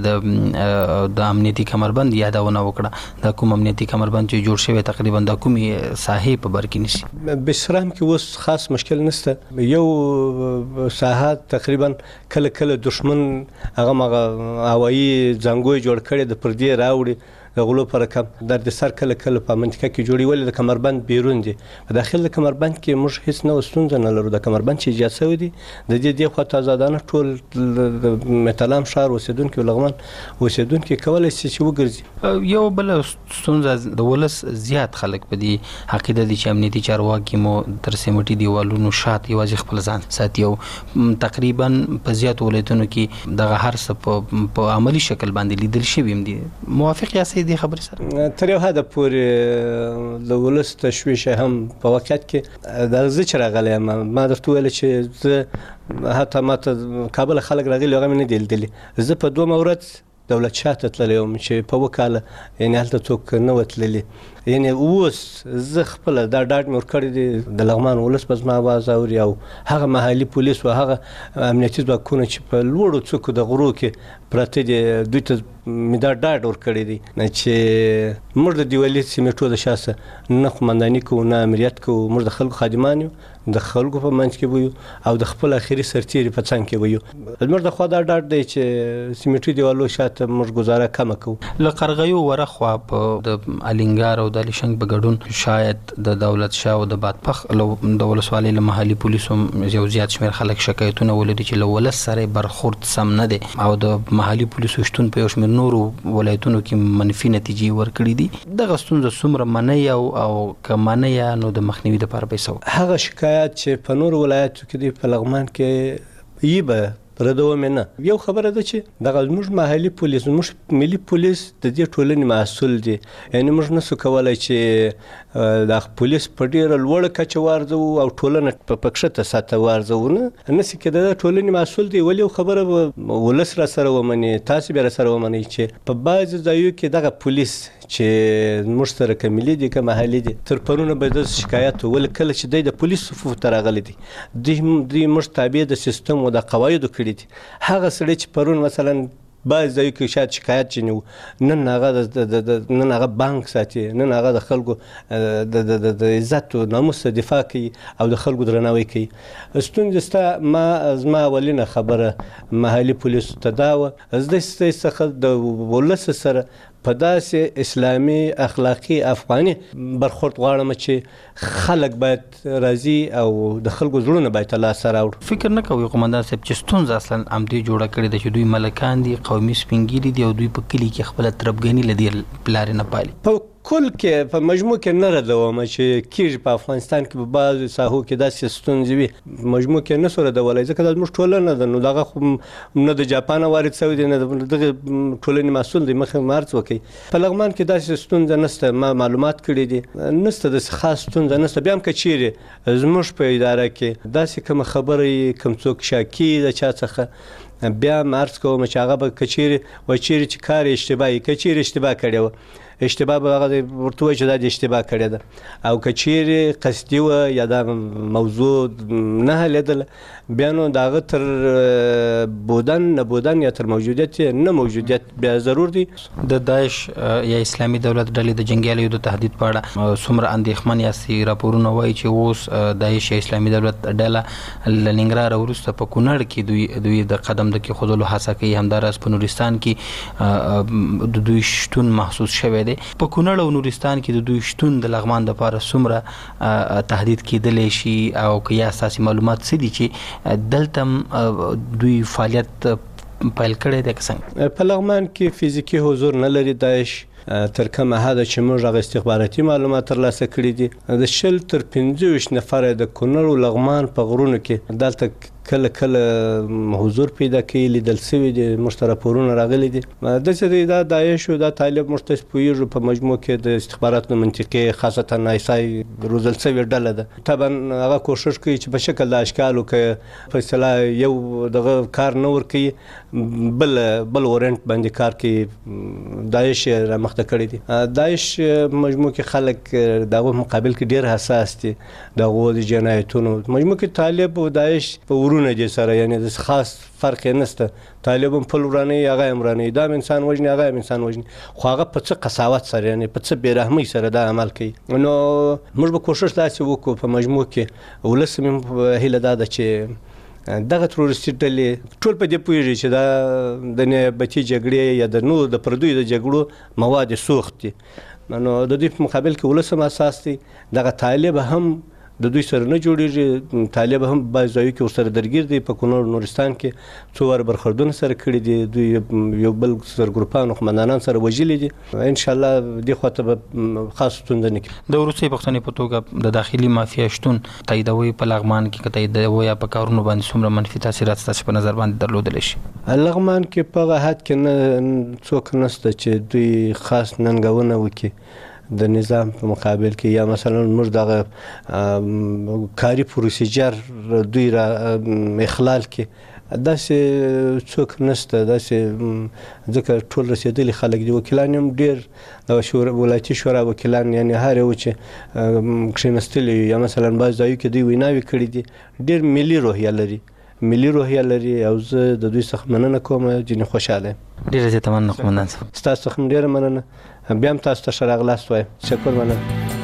Speaker 25: د د امنیتي کمربند یادونه وکړه. دا کوم امنیتي کمربند چې جوړ شوی تقریبا د کومې ساحې په بر کې نیسي؟
Speaker 26: بسرام کې اوس خاص مشکل نشته. یو ساحه تقریبا کله کله دشمن هغه مغه هوایي ځانګوی جوړ کړی د پردې راوړي د غلو په رقم در د سر کله کله په منطقه کې جوړي، ولې د کمربند بیرون دي. په داخل د کمربند کې موږ هیڅ نه ستونزه نه لرو. د کمربند چې ایجاد شوی دی د دې دې خوا آزادانه ټول د مهترلام ښار اوسېدونکي او لغمان اوسېدونکي کولی شي چې وګرځي.
Speaker 25: یو بله ستونزه د ولس زیات خلک په دې عقیده دي چې امنیتي چارواکي مو تر سیمټي دیوالونو شات یوازې خپل ځان ساتي، او تقریبا په زیاتو ولایتونو کې دغه هر څه په عملي شکل باندې لیدل شوي هم دي. موافق یاستئ دې خبرې سره؟
Speaker 26: تر یو حده پورې د ولس تشویش هم په واقعیت کې د زه چې راغلی یم، ما درته وویل چې زه حتی ما ته کابل خلک راغلي هغه مې نه دي لیدلي. زه په دوه ورځ دولت شاه ته تللی وم چې په وکاله یعنې هلته څوک نه وه تللي. یعنې اوس زه خپله دا ډاډ مې ورکړی دی د لغمان ولس به زما اواز اوري او هغه محلي پولیس او هغه امنیتي ځواکونه چې په لوړو څوکو د غرو کې پراته دي دوی ته مې دا ډاډ ورکړی دی چې موږ د دیوالي سیمې ټوله شاسه نه قمنداني کوو نه امریت کوو، موږ د خلکو خادمان یو، د خلکو په منځ کې به یو او د خپل اخري سرتیري په څنګ کې به یو. زموږ د خوا دا ډاډ دی چې سیمټي دیوالو شاته موږ ګزاره کمه کوو.
Speaker 25: له قرغیو ورخوا په د الینګار او د الیشنګ په ګډون شاید د دولت شاه او د بادپخ د ولسوالۍ له محلي پولیسو یو زیات شمېر خلک شکایتونه ولري چې له ولس سره برخورد سم نه دی او د محلي پولیسو شتون په یو شمېر نورو ولایتونو کې منفي نتیجې ورکړي دي. دغه ستونزه څومره منئ او او که منئ نو د مخنیوي دپاره به یې څه وکړئ؟
Speaker 26: هغه شکایت چې په نورو ولایتو کې دی په لغمان کې یې به ردوم نه. یو خبره ده چې دغه زموږ محلي پولیس، زموږ ملي پولیس د دې ټولنې مسؤل دي. یعنې موږ نسو کولی چې د پولیس په ډېره لوړه کچه وارزو او ټولنه په کښته سطحه وارزو، نه نسي کېدای. د ټولنې مسؤل دي. ولې یو خبره به ولس را سره ومني، تاسې به را سره ومنئ چې په بعضې ځایو کې دغه پولیس چې موږ سره که ملي دي که محلي دي تر پرونه به داسې شکایت ول کله چې دی د پولیس صفوفو ته راغلی دی دوی موږ تابع د سیستم او د قواعدو کړي دي. هغه سړی چې پرون مثلا بعض ځایو کې شاید شکایت جنو نن هغه د نن هغه بانک ساتي، نن هغه د خلکو د عزت او ناموس دفاع کوي او د خلکو درناوی کوي. ستونزه ستا ما زما اولینه خبره محلي پولیسو ته دا وه، زه ستاسو څخه د ولس سره په داسې اسلامي اخلاقي افغاني برخورد غواړم چې خلک باید راضي او د خلکو زړونه باید ته لاسه راوړو.
Speaker 25: فکر نه کوي قومندان صاحب چې ستونزه اصلا همدې جوړه کړې ده چې دوی ملکان دي، قومي سپینګیري دي او دوی په کلي کې خپله تربګني له دې لارې نه پالي؟
Speaker 26: په کل کې په مجموع کې نه ردوم چې کېږي په افغانستان کې په بعضو ساحو کې داسې ستونزې وي، مجموع کې نه سو ردولی ځکه دا زموږ ټولنه ده، نو دغه خو نه د جاپان وارد شوی دی نه د دغه ټولنې مسؤل دی، مخکې مارڅ وکړي. په لغمان کې داسې ستونزه نشته، ما معلومات کړي دي، نشته داسې خاص ستونزه نشته. بیا هم که چیرې زموږ په اداره کې داسې کومه خبره کوم څوک شاکي د چا څخه، بیا هم عرض کوم چې هغه به که چیرې وایي چیرې چې کار اشتباهي که چیرې اشتباه کړې وه، اشتباه به هغه ورته وایي چې دا د اشتباه کړې ده، او که چیرې قصدي وه یا دا موضوع نه حلېدله، بیا نو د هغه تر بودن نه بودن یا تر موجودیت نه موجودیت بیا ضرور دی.
Speaker 25: د داعش یا اسلامي دولت ډلې د جنګیالیو د تهدید په اړه څومره اندېښمن یاستئ؟ راپورونه وایي چې اوس داعش یا اسلامي دولت ډله له ننګرهاره وروسته په کونړ کې دوی دوی د قدم د کېښودلو هڅه کوي، همداراز په نورستان کې د دوی شتون محسوس شوی دی. په کونړ او نورستان کې د دوی شتون د لغمان دپاره څومره تهدید کېدلی شي او که یا ستاسې معلومات څه دي چې دلته دوی فعالیت پیل کړی دی که څنګه؟
Speaker 26: په لغمان کې فزیکي حضور نه لري داعش، تر کومه حده چې موږ هغه استخباراتي معلومات ترلاسه کړي دي. د شل تر پنځه ویشت نفره د کونړ او لغمان په غرونو کې دلته کله کله حضور پیدا کوي، لیدل شوي دي، موږ ته راپورونه راغلي دي. داسې دی دا داعش او دا طالب موږ ته پوهېږو په مجموع کې د استخباراتو منطقې خاصتا آیسای روزل شوې ډله ده. طبعا هغه کوشش کوي چې په شکل د اشکالو که په اصطلاح یو دغه کار نه ورکوي بل بل ورنټ باندې کار کوي، داعش رامخته کړی دي. داعش مجموع کې خلک د هغو مقابل کې ډېر حساس دي، د هغو د جنایتونو مجموع کې طالب او داعش په ورونه دي سره، یعنی د خاص فرق یې نشته. طالب هم پل ورانوي، هغه هم ورانوي، دا هم انسان وژني، هغه هم انسان وژني، خو هغه په څه قساوت سره یعنی په څه بېرحمۍ سره دا عمل کوي. نو موږ به کوشش داسې وکړو په مجموع کې، ولس مې هیله دا ده چې دغه تروریستي ډلې ټول په دې پوهېږي چې دا د نیابتي جګړې یا د نورو د پردیو د جګړو مواد سوخت دي، نو د دوی په مقابل کې ولس هم اساس دی. دغه طالب هم د دوی سره نه جوړېږي، طالب هم بعض ځایو کې ورسره درګیر دی. په کونړ نورستان کې څو واره برخوردونه سره کړي دي، دوی یو بل سرګروپانو قمندانان سره وژلي دي. انشاءالله دې خواته به خاص ستونزه نه کړي.
Speaker 25: د وروستۍ پوښتنې په توګه د داخلي مافیا شتون تاییدوي په لغمان کې، که تاییدوي یا په کارونو باندې څومره منفي تاثیرات ستاسې په نظر باندې درلودلی شي؟
Speaker 26: لغمان کې په هغه حد کې نه څوک نشته چې دوی خاص ننګونه وکړي د نظام په مقابل کې، یا مثلا موږ دغه کاري پروسیجر دوی را اخلال کې داسې څوک نشته، داسې ځکه ټول رسېدلي خلک دي. وکیلان هم ډېر د شورا ولایتي شورا وکیلان، یعنی هر یو چې کښېنستلي یا مثلا بعض ځایو کې دوی ویناوې کړي دي، ډېر ملي روحیه لري ملي روحیه لري او زه د دوی څخه مننه کوم، ځینې خوشحاله یم.
Speaker 25: ډېره زیاته مننه قومندان صاحب.
Speaker 26: ستاسو څخه هم ډېره مننه، بیا هم تاسو ته ښه راغلاست وایم. تشکر، مننه.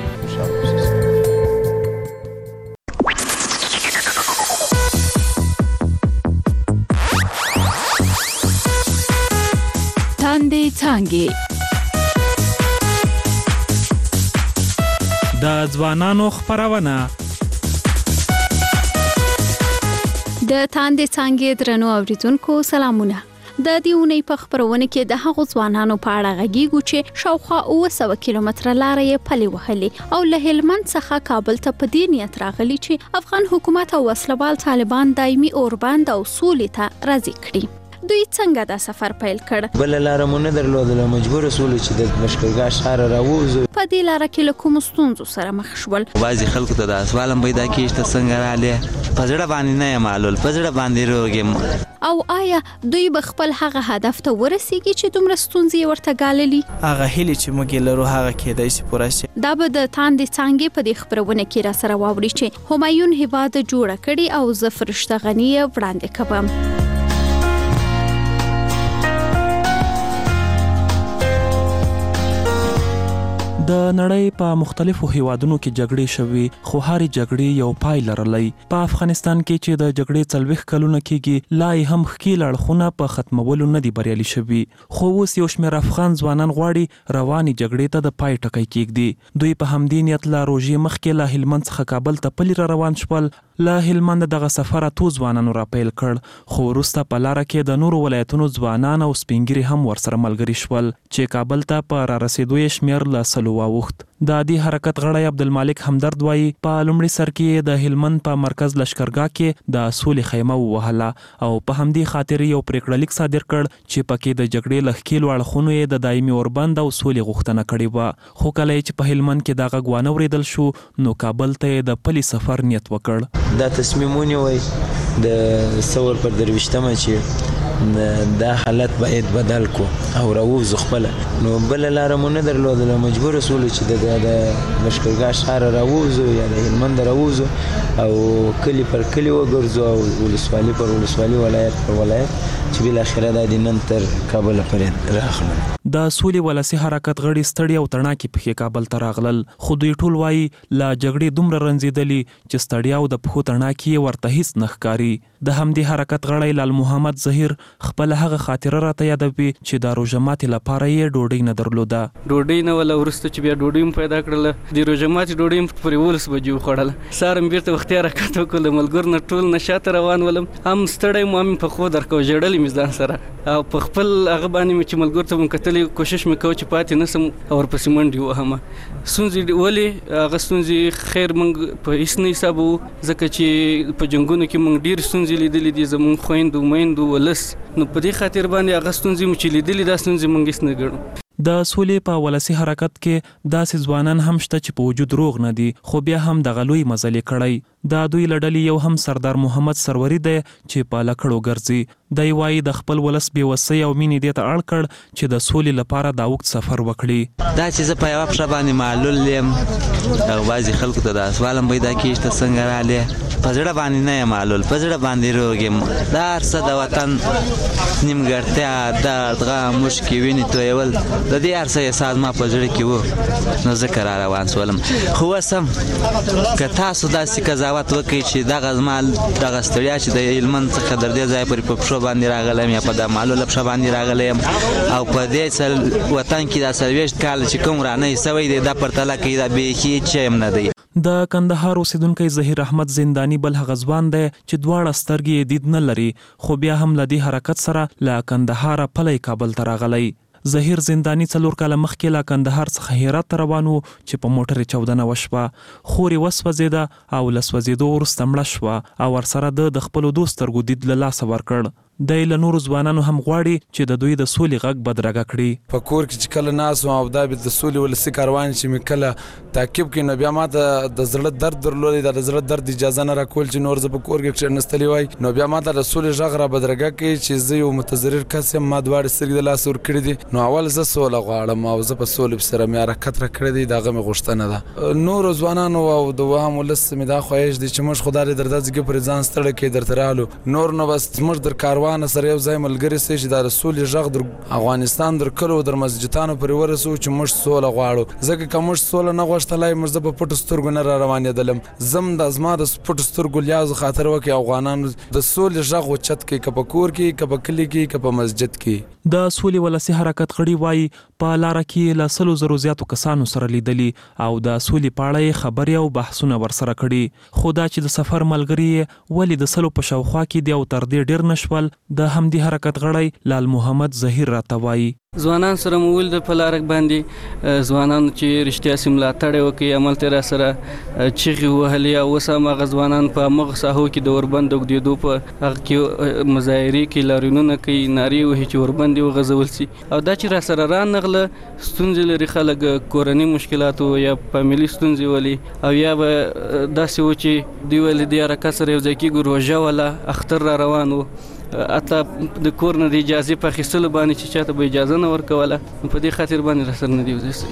Speaker 22: تاندې څانګې
Speaker 6: د ځوانانو خپرونه.
Speaker 7: د تاندې څانګې درنو اوریدونکو سلامونه. د دې اونۍ په خپرونه کې د هغو ځوانانو په اړه غږیږو چې شاوخوا اوه سوه کیلومتره لاره یې پلي وهلې او له هلمند څخه کابل ته په دې نیت راغلي چې افغان حکومت او وسلوال طالبان دایمي اوربند او سولې ته راضي کړي. دوی څنګه دا سفر پیل کړ؟
Speaker 10: بل لاره مونږ نه درلودله، مجبور شولو چې د مشکلګاه ښار راووځو.
Speaker 7: په دې لاره کې له کومو ستونزو سره مخ شول؟
Speaker 10: بعضې خلکو ته د اسوال هم پیدا کېږي ته څنګه رالې، په زړه باندې نه یم معلول، په زړه باندې روږ یم.
Speaker 7: او آیا دوی به خپل هغه هدف ته ورسیږي چې دومره ستونزې ورته ګاللي؟
Speaker 12: هغه هیلې چې موږ یې لرو هغه کېدای شي پوره شي.
Speaker 7: دا به د تاندې څانګې په دې خپرونه کې را سره واوري چې همایون هیواد جوړه کړي او زه فرشته غني وړاندې کوم.
Speaker 6: د نړۍ په مختلفو هیوادونو کې جګړې شوي خو هرې جګړې یو پای لرلی. په افغانستان کې چې د جګړې څلوېښت کلونه کېږي لا یې هم ښکېل اړخونه په ختمولو نه دي بریالي شوي، خو اوس یو شمېر افغان ځوانان غواړي روانې جګړې ته د پای ټکی کېږدي. دوی په همدې نیت له روژې مخکې له هلمند څخه کابل ته پلي را روان شول. له هلمند دغه سفر اتو ځوانانو را پیل کړ، خو وروسته په لاره کې د نورو ولایتونو ځوانان او سپین ږیري هم ورسره ملګري شول چې کابل ته په را رسېدو یې شمېر له سلو واوښت. د دې حرکت غړی عبدالمالک همدرد وایي په لومړي سر کې د هلمند په مرکز لشکرګاه کې د سولې خیمه ووهله او په همدې خاطر یو پرېکړه لیک صادر کړ چې پکې د جګړې له ښکېلو اړخونو یې د دایمي اوربند او سولې غوښتنه کړې وه. خو کله چې په هلمند کې دا غږ وانه اورېدل شو نو کابل ته یې د پلي سفر نیت وکړ.
Speaker 11: دا تصمیم ونیوی د ثور پر درویشتمه چې دا حالت باید بدل کو او راووځو خپله، نو بله لاره مو نه درلودله، مجبور سولو چې د لشکرګاه ښاره راووځو یا د هلمند راووځو او کلي پر کلي وګرځو او ولسوالي پر ولسوالي ولایت پر ولایت چې بالاخره دا د نن تر کابله پورې راغلل.
Speaker 6: د سولې ولسي حرکت غړي ستړي او تڼاکې پښې کابل ته راغلل، خو دوی ټول وایي له جګړې دومره رنځېدلي چې ستړیا او د پښو تڼاکې یې ورته هېڅ نه ښکاري. د همدې حرکت غړی لال محمد ظهیر خپله هغه خاطره راته یادوي چې د روژه ماتې لپاره یې ډوډۍ نه درلوده.
Speaker 13: ډوډۍ نه وله وروسته چې بیا ډوډۍ هم پیدا کړله، د روژه ماتې ډوډۍ هم پر یولس بجې وخوړله. سهار هم بېرته وختي حرکت وکړو، له ملګرو نه ټول نه شاته روان ولم، هم ستړی م هم پښو درکوه، ژړلې مې ځان سره او په خپل هغه باندې مې چې ملګرو ته مې کتلې کوشش مې کوه چې پاتې نه سم او ورپسې منډې ووهمه. ستونزې ولې هغه ستونزې خیر موږ په هېڅ نه حسابوو، ځکه چې په جنګونو کې موږ ډېرې ستونزې لیدلې دي زموږ خویندو میندو ولس، نو په دې خاطر باندې هغه ستونزې مو چې لیدلې دا ستونزې موږ هېڅ نه ګڼو.
Speaker 6: د سولې په ولسي حرکت کې داسې ځوانان هم شته چې په وجود روغ نه دي، خو بیا هم دغه لوی مزل یې کړی. د دوی له ډلې یو هم سردار محمد سروري دی چې په لکړو ګرځي. دی وایي د خپل ولس بېوسۍ او مینې دې ته اړ کړ چې د سولې لپاره دا اوږد سفر وکړي.
Speaker 10: دا چې زه په یوه پښه باندې معلول یم، دغه بعضې خلکو ته دا سوال هم پیدا کېږي ته څنګه رالې، په زړه باندې نه یم معلول، په زړه باندې روغ یم. دا هر څه د وطن نیمګړتیا، درد، غم، مشکې، وینې تویول، د دې هر څه احساس ما په زړه کې و، نو ځکه را روان شولم. خو اوس هم که تاسو داسې قضاوت وکړئ چې دغه زما دغه ستړیا چې د هلمند څخه در دې ځایه پورې په پښو باندې راغلی یم یا په د معلوله پښه باندې راغلی یم او په دې وطن کې دا څلوېښت کاله چې کوم رانهی سوی دی دا پرتله کوي دا بیخي هېڅ شی هم نه دی.
Speaker 6: د کندهار اوسیدونکی ظهیر احمد زندانی بل هغه ځوان دی چې دواړه سترګې یې دید نه لري، خو بیا هم له دې حرکت سره له کندهاره پلی کابل ته راغلی. ظهیر زندانی څلور کاله مخکې له کندهار څخه هرات ته روان و چې په موټر یې چاودنه وشوه، خور یې وسوځېده او له سوځېدو وروسته مړه شوه او ورسره ده د خپلو دوو سترګو دید له لاسه ورکړ. دی له نورو ځوانانو هم غواړي چې د دوی د سولې غږ بدرګه کړي.
Speaker 14: په کور کې چې کله ناست وم او دا د سولې ولسي کاروان چې مې کله تعقیب کړي نو بیا ما ته د زړه درد درلودی، د زړه درد اجازه نه راکول چې نور زه په کور کې کښېنستلی وای، نو بیا ما ته د سولې غږ را بدرګه کړي چې زه یو متضرر کس یم، ما دواړې سترګې د لاسه ورکړي دي، نو اول زه سوله غواړم او زه په سولې سره مې حرکت راکړی دی، د هغه مې غوښتنه ده. نورو ځوانانو او د دوهم ولس مې دا خواهش دی چې موږ خو دا در داسې پرې ځان ستړی کړي درته رالو، نور نو بس موږ در کاروانه سره یو ځای ملګري سي چې دا د سولې غږ در افغانستان در کلو در مسجدانو پورې ورسوو چې موږ سوله غواړو، ځکه که موږ سوله نه غوښتلی موږ زه په پټو سترګو نه را روانېدلم. زم د زما د پټو سترګو لیازو خاطر وکړي افغانانو د سولې غږ اوچت کړي، که په کور کې، که په کلي کې، که په مسجد کې.
Speaker 6: د سولې ولسي حرکت غړي وایي په لاره کې له سلو زرو زیاتو کسانو سره لیدلي او د سولې په اړه یې خبرې او بحثونه ورسره کړي، خو دا چې د سفر ملګري یې ولې د سلو په شاوخوا کې دي او تر دې ډېر نه شول، د همدې حرکت غړی لال محمد ظهیر راته وایي.
Speaker 13: ځوانان سره مو ولید په لاره باندې ځوانانو چې رښتیا سي ملاتړ یې وکړي، هملته را سره چیغې وهلې او اوس هم هغه ځوانان په همغه ساحو کې د اوربند اوږدېدو په هغه کې مظاهرې کوي، لاریونونه کوي، نارې وهي چې اوربند یې وغځول سي. او دا چې را سره رانغله ستونزې لري خلک، کورني مشکلات یا فامیلي ستونزې ولي، او یا به داسې و چې دوی ولې دې حرکت سره یو ځای کېږو، روژه وله اختر را روان و، حتی د کور نه د اجازې په اخیستلو باندې چې چاته به اجازه نه ورکوله، نو په دې خاطر باندې را سره نه دي وځي.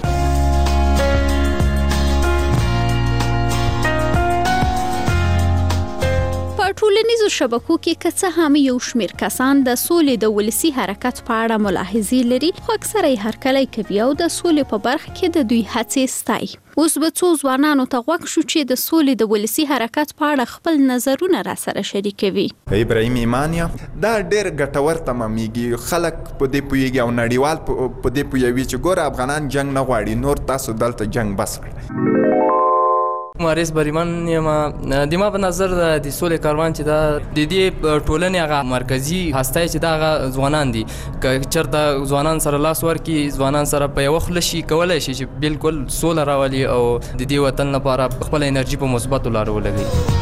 Speaker 7: په په ټولنیزو شبکو کې که څه هم یو شمېر کسان د سولې د ولسي حرکت په اړه ملاحظې لري، خو اکثره یې هرکلی کوي او د سولې په برخه کې د دوی هڅې ستایي. اوس به څو ځوانانو ته غوږ شو چې د سولې د ولسي حرکت په اړه خپل نظرونه را سره شریکوي.
Speaker 15: ابراهیم ایمانیا دا ډېر ګټور تمامېږي، خلک په دې پوهېږي او نړیوال په دې پوهوي چې ګوره افغانان جنګ نه غواړي، نور تاسو دلته جنګ بس کړئ.
Speaker 16: مارس بریمان یم د ما په نظر د سولې کاروان چې دا د دې ټولنې هغه مرکزی هسته چې دا هغه ځوانان دي، که چېرته ځوانان سره لاس ورکړي، ځوانان سره په یوه خوله شي کولی شي چې بالکل سوله راولي او د دې وطن لپاره خپله انرژي په مثبتو لارو ولګوي.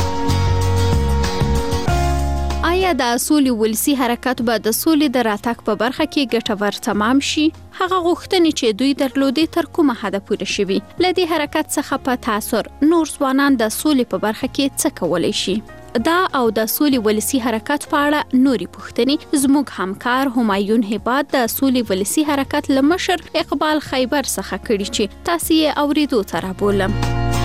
Speaker 7: آیا د سولې ولسي حرکت به د سولې د راتګ په برخه کې ګټور تمام شي؟ هغه غوښتنې چې دوی درلودې تر کومه حده پوره شوي؟ له دې حرکت څخه په تاثر نور ځوانان د سولې په برخه کې څه کولی شي؟ دا او د سولې ولسي حرکت په اړه نورې پوښتنې زموږ همکار همایون هبات د سولې ولسي حرکت له مشر اقبال خیبر څخه کړي چې تاسو یې اورېدو ته رابولم.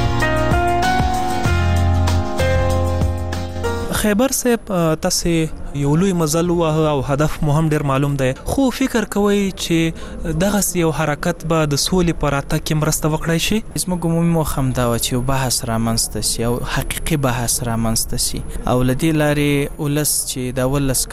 Speaker 6: خیبر صاحب، تاسو یو لوی مزل ووهه او هدف مو هم ډېر معلوم دی، خو فکر کوئ چې دغسې یو حرکت به د سولې په راتګ کې مرسته وکړی شي؟
Speaker 12: زموږ عمومي موخه همدا وه چې یو بحث رامنځته سي او حقیقي بحث رامنځته سي او له دې لارې ولس چې د ولس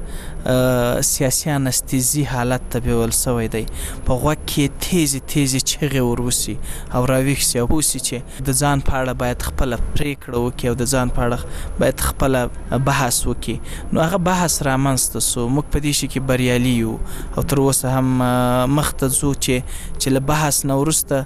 Speaker 12: کاله سیاسي انستیزي حالت ته بیول سوی دی، په غوږ کې تیزې تیزې چغې وروسي او راویښ سي او پوه سي چې د ځان په اړه باید خپله پرېکړه وکړي او د ځان په اړه باید خپله بحث وکړي. نو هغه بحث رامنځته سو، موږ په دې شي کې بریالي یو او تر اوسه هم مخته ځو چې چې له بحث نه وروسته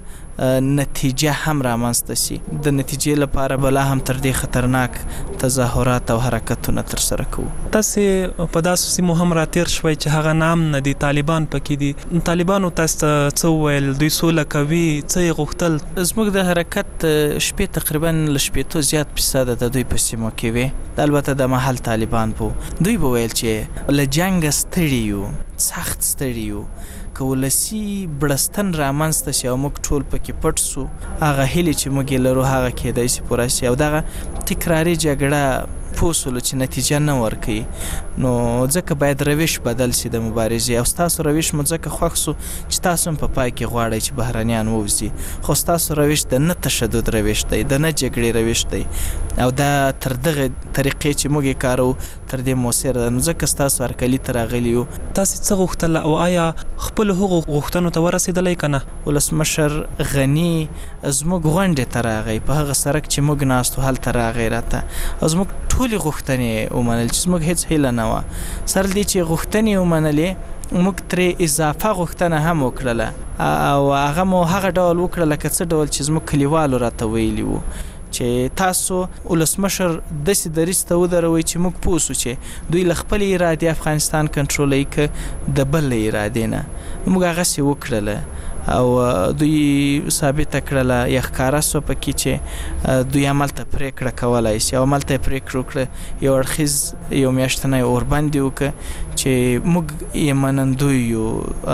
Speaker 12: نتیجه هم رامنځته سي. د نتیجې لپاره بلا هم تر دې خطرناک تظاهرات او حرکتونه ترسره کوو.
Speaker 6: تاسې په داسې سیمو هم راتېر شوئ چې هغه نام نه دي، طالبان پکې دي. طالبانو تاسو ته څه وویل؟ دوی سوله کوي؟ څه یې غوښتل؟
Speaker 12: زموږ د حرکت شپې تقریبا له شپېتو زیات فیصده د دوی په سیمو کې وې، البته د محل طالبان بو. دوی به ویل چې له جنګه ستړي یو، سخت ستړي یو، که ولسي بړستن رامنځته شي او موږ ټول پکې پټ سو، هغه هیلې چې موږ یې لرو هغه کیدای شي پوره شي او دغه تکراري جګړه پوه سولو چې نتیجه نه ورکوي. نو ځکه باید روش بدل شي د مبارزې او ستاسو روش مو ځکه خوښ سو چې تاسو هم په پای کې غواړئ چې بهرنیان ووځي، خو ستاسو روش د نه تشدد روش دی، د نه جګړې روش دی او دا تر دغه طریقې چې موږ یې کاروو تر دې مؤثر ده. نو ځکه ستاسو هرکلي ته راغلي یو.
Speaker 6: تاسې څه غوښتل او آیا خپلو هغو غوښتنو ته ورسېدلی که نه؟
Speaker 12: ولسمشر غني زموږ غونډې ته راغی، په هغه سرک چې موږ ناستو هلته راغی راته او زموږ ټولې غوښتنې ومنل چې زموږ هېڅ هیله نه وه. سره دې چې غوښتنې ومنلې، موږ ترې اضافه غوښتنه هم وکړله او هغه مو هغه ډول وکړله که څه ډول چې زموږ کلیوالو راته ویلي وو چې تاسو ولسمشر داسې دریځ ته ودروئ چې موږ پوه سو چې دوی له خپلې ارادې افغانستان کنټرولوي که د بل له ارادې نه. موږ هغسې وکړله او دوی ثابته کړله یا ښکاره سوه پکې چې دوی هملته پرېکړه کولی شي او هملته یې پرېکړه وکړه، یو اړخیز یو میاشتنی اوربند یې وکړه چې موږ یې منندوی یو،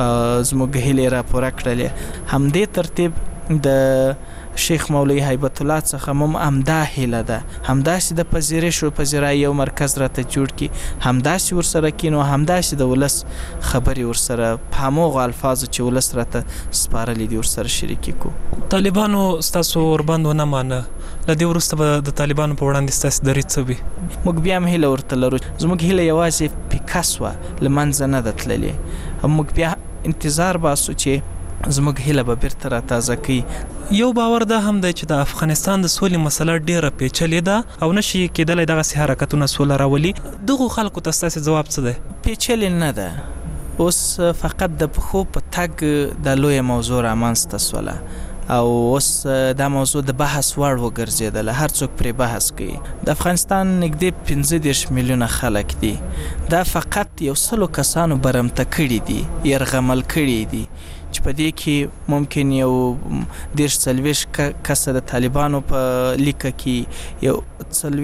Speaker 12: زموږ هیلې راپوره کړلې. همدې ترتیب د شیخ مولوی هیبت الله څخه مم همدا هیله ده، همداسې د پذیرش او پذیرای یو مرکز راته جوړ کړي، همداسې ورسره کینو، همداسې د ولس خبرې ورسره په هماغو الفاظو چې ولس راته سپارلي دي ورسره شریکې کړو.
Speaker 6: طالبانو ستاسو اوربند ونه مانه، له دې وروسته به د طالبانو په وړاندې ستاسې دریځ څه وي؟
Speaker 12: موږ بیا هم هیله ورته لرو. زموږ هیله یوازې پیکه سوه، له منځه نه ده تللې. موږ بیا انتظار باسو چې زموږ هیله به بیرته راتازه کوي.
Speaker 6: یو باور دا هم دی چې د افغانستان د سولې مسله ډیره پیچلې ده او نشي کېدلی دغسې حرکتونه سوله راولي. دغو خلکو ته ستاسې ځواب څه دی؟
Speaker 12: پیچلې نه ده، اوس فقط د پښو په تګ د لویه موضوع رامنځته سوله او اوس دا موضوع د بحث وړ وګرځېدله، هر څوک پرې بحث کوي. د افغانستان نږدې پنځه دېرش میلیونه خلک دي، دا فقط یو سلو کسانو برمته کړي دي، یرغمل کړي دي چې په دې کې ممکن یو دېرش څلوېښت کسه د طالبانو په لیکه کې، یو څلوېښت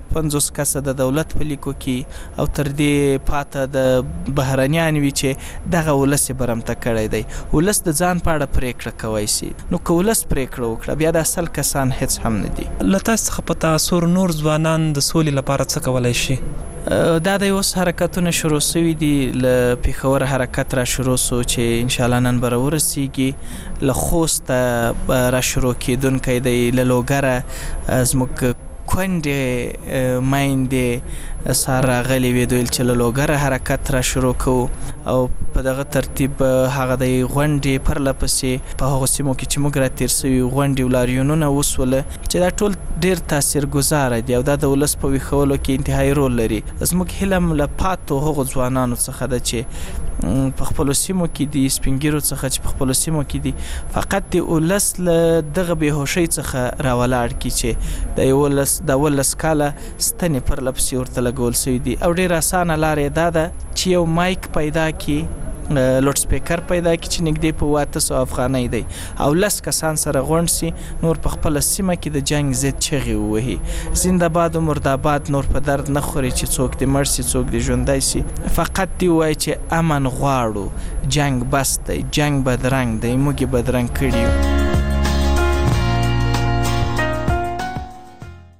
Speaker 12: پنځوس کسه د دولت په لیکو کې او تر دې پاته د بهرنیان وي چې دغه ولس برمته کړی دی. ولس د ځان په اړه پریکړه کوي سي نو که ولس پریکړه وکړه بیا د اصل کسان هیڅ هم نه دي.
Speaker 6: له تاسو څخه په تاثر نور ځوانان د سولې لپاره څه کولی شي؟
Speaker 12: دا د اوس حرکتونه شروع شوي دي. له پېښور حرکت را شروع سو چې انشاءالله نن به راورسیږي. له خوسته را شروع کېدونکی دی. له لوګره زموږ کونډې میندې سهار راغلې وې دویل چې له لوګره حرکت را شروع کوو او په دغه ترتیب هغه د غونډې پرله پسې په هغو سیمو کې چې موږ را تېر سوي غونډې او لاریونونه وسوله چې دا ټول ډېر تاثیرګذاره دي او دا د ولس په ویښولو کې انتهایي رول لري. زموږ هیله هم له پاتو هغو ځوانانو څخه ده چې په خپلو سیمو کې دي، سپین ږیرو څخه چې په خپلو سیمو کې دي، فقط د ولس له دغه بېهوشۍ څخه راولاړ کړي چې د یو ولس د ولس کاله ستنې پرله پسې ورته لګول سوي دي او ډېر اسانه لار یې دا ده چې یو مایک پیدا کړي، لوډ سپیکر پیدا کړي چې نږدې په واته سوه افغانۍ دی او لس کسان سره غونډ سي، نور په خپله سیمه کې د جنګ ضد چغې ووهي، زنده‌باد و مرداباد، نور په درد نه خوري چې څوک دې مړ سي څوک دې ژوندی سي، فقط دې ووایي چې امن غواړو، جنګ بس دی، جنګ بدرنګ دی، موږ یې بدرنګ کړي یو.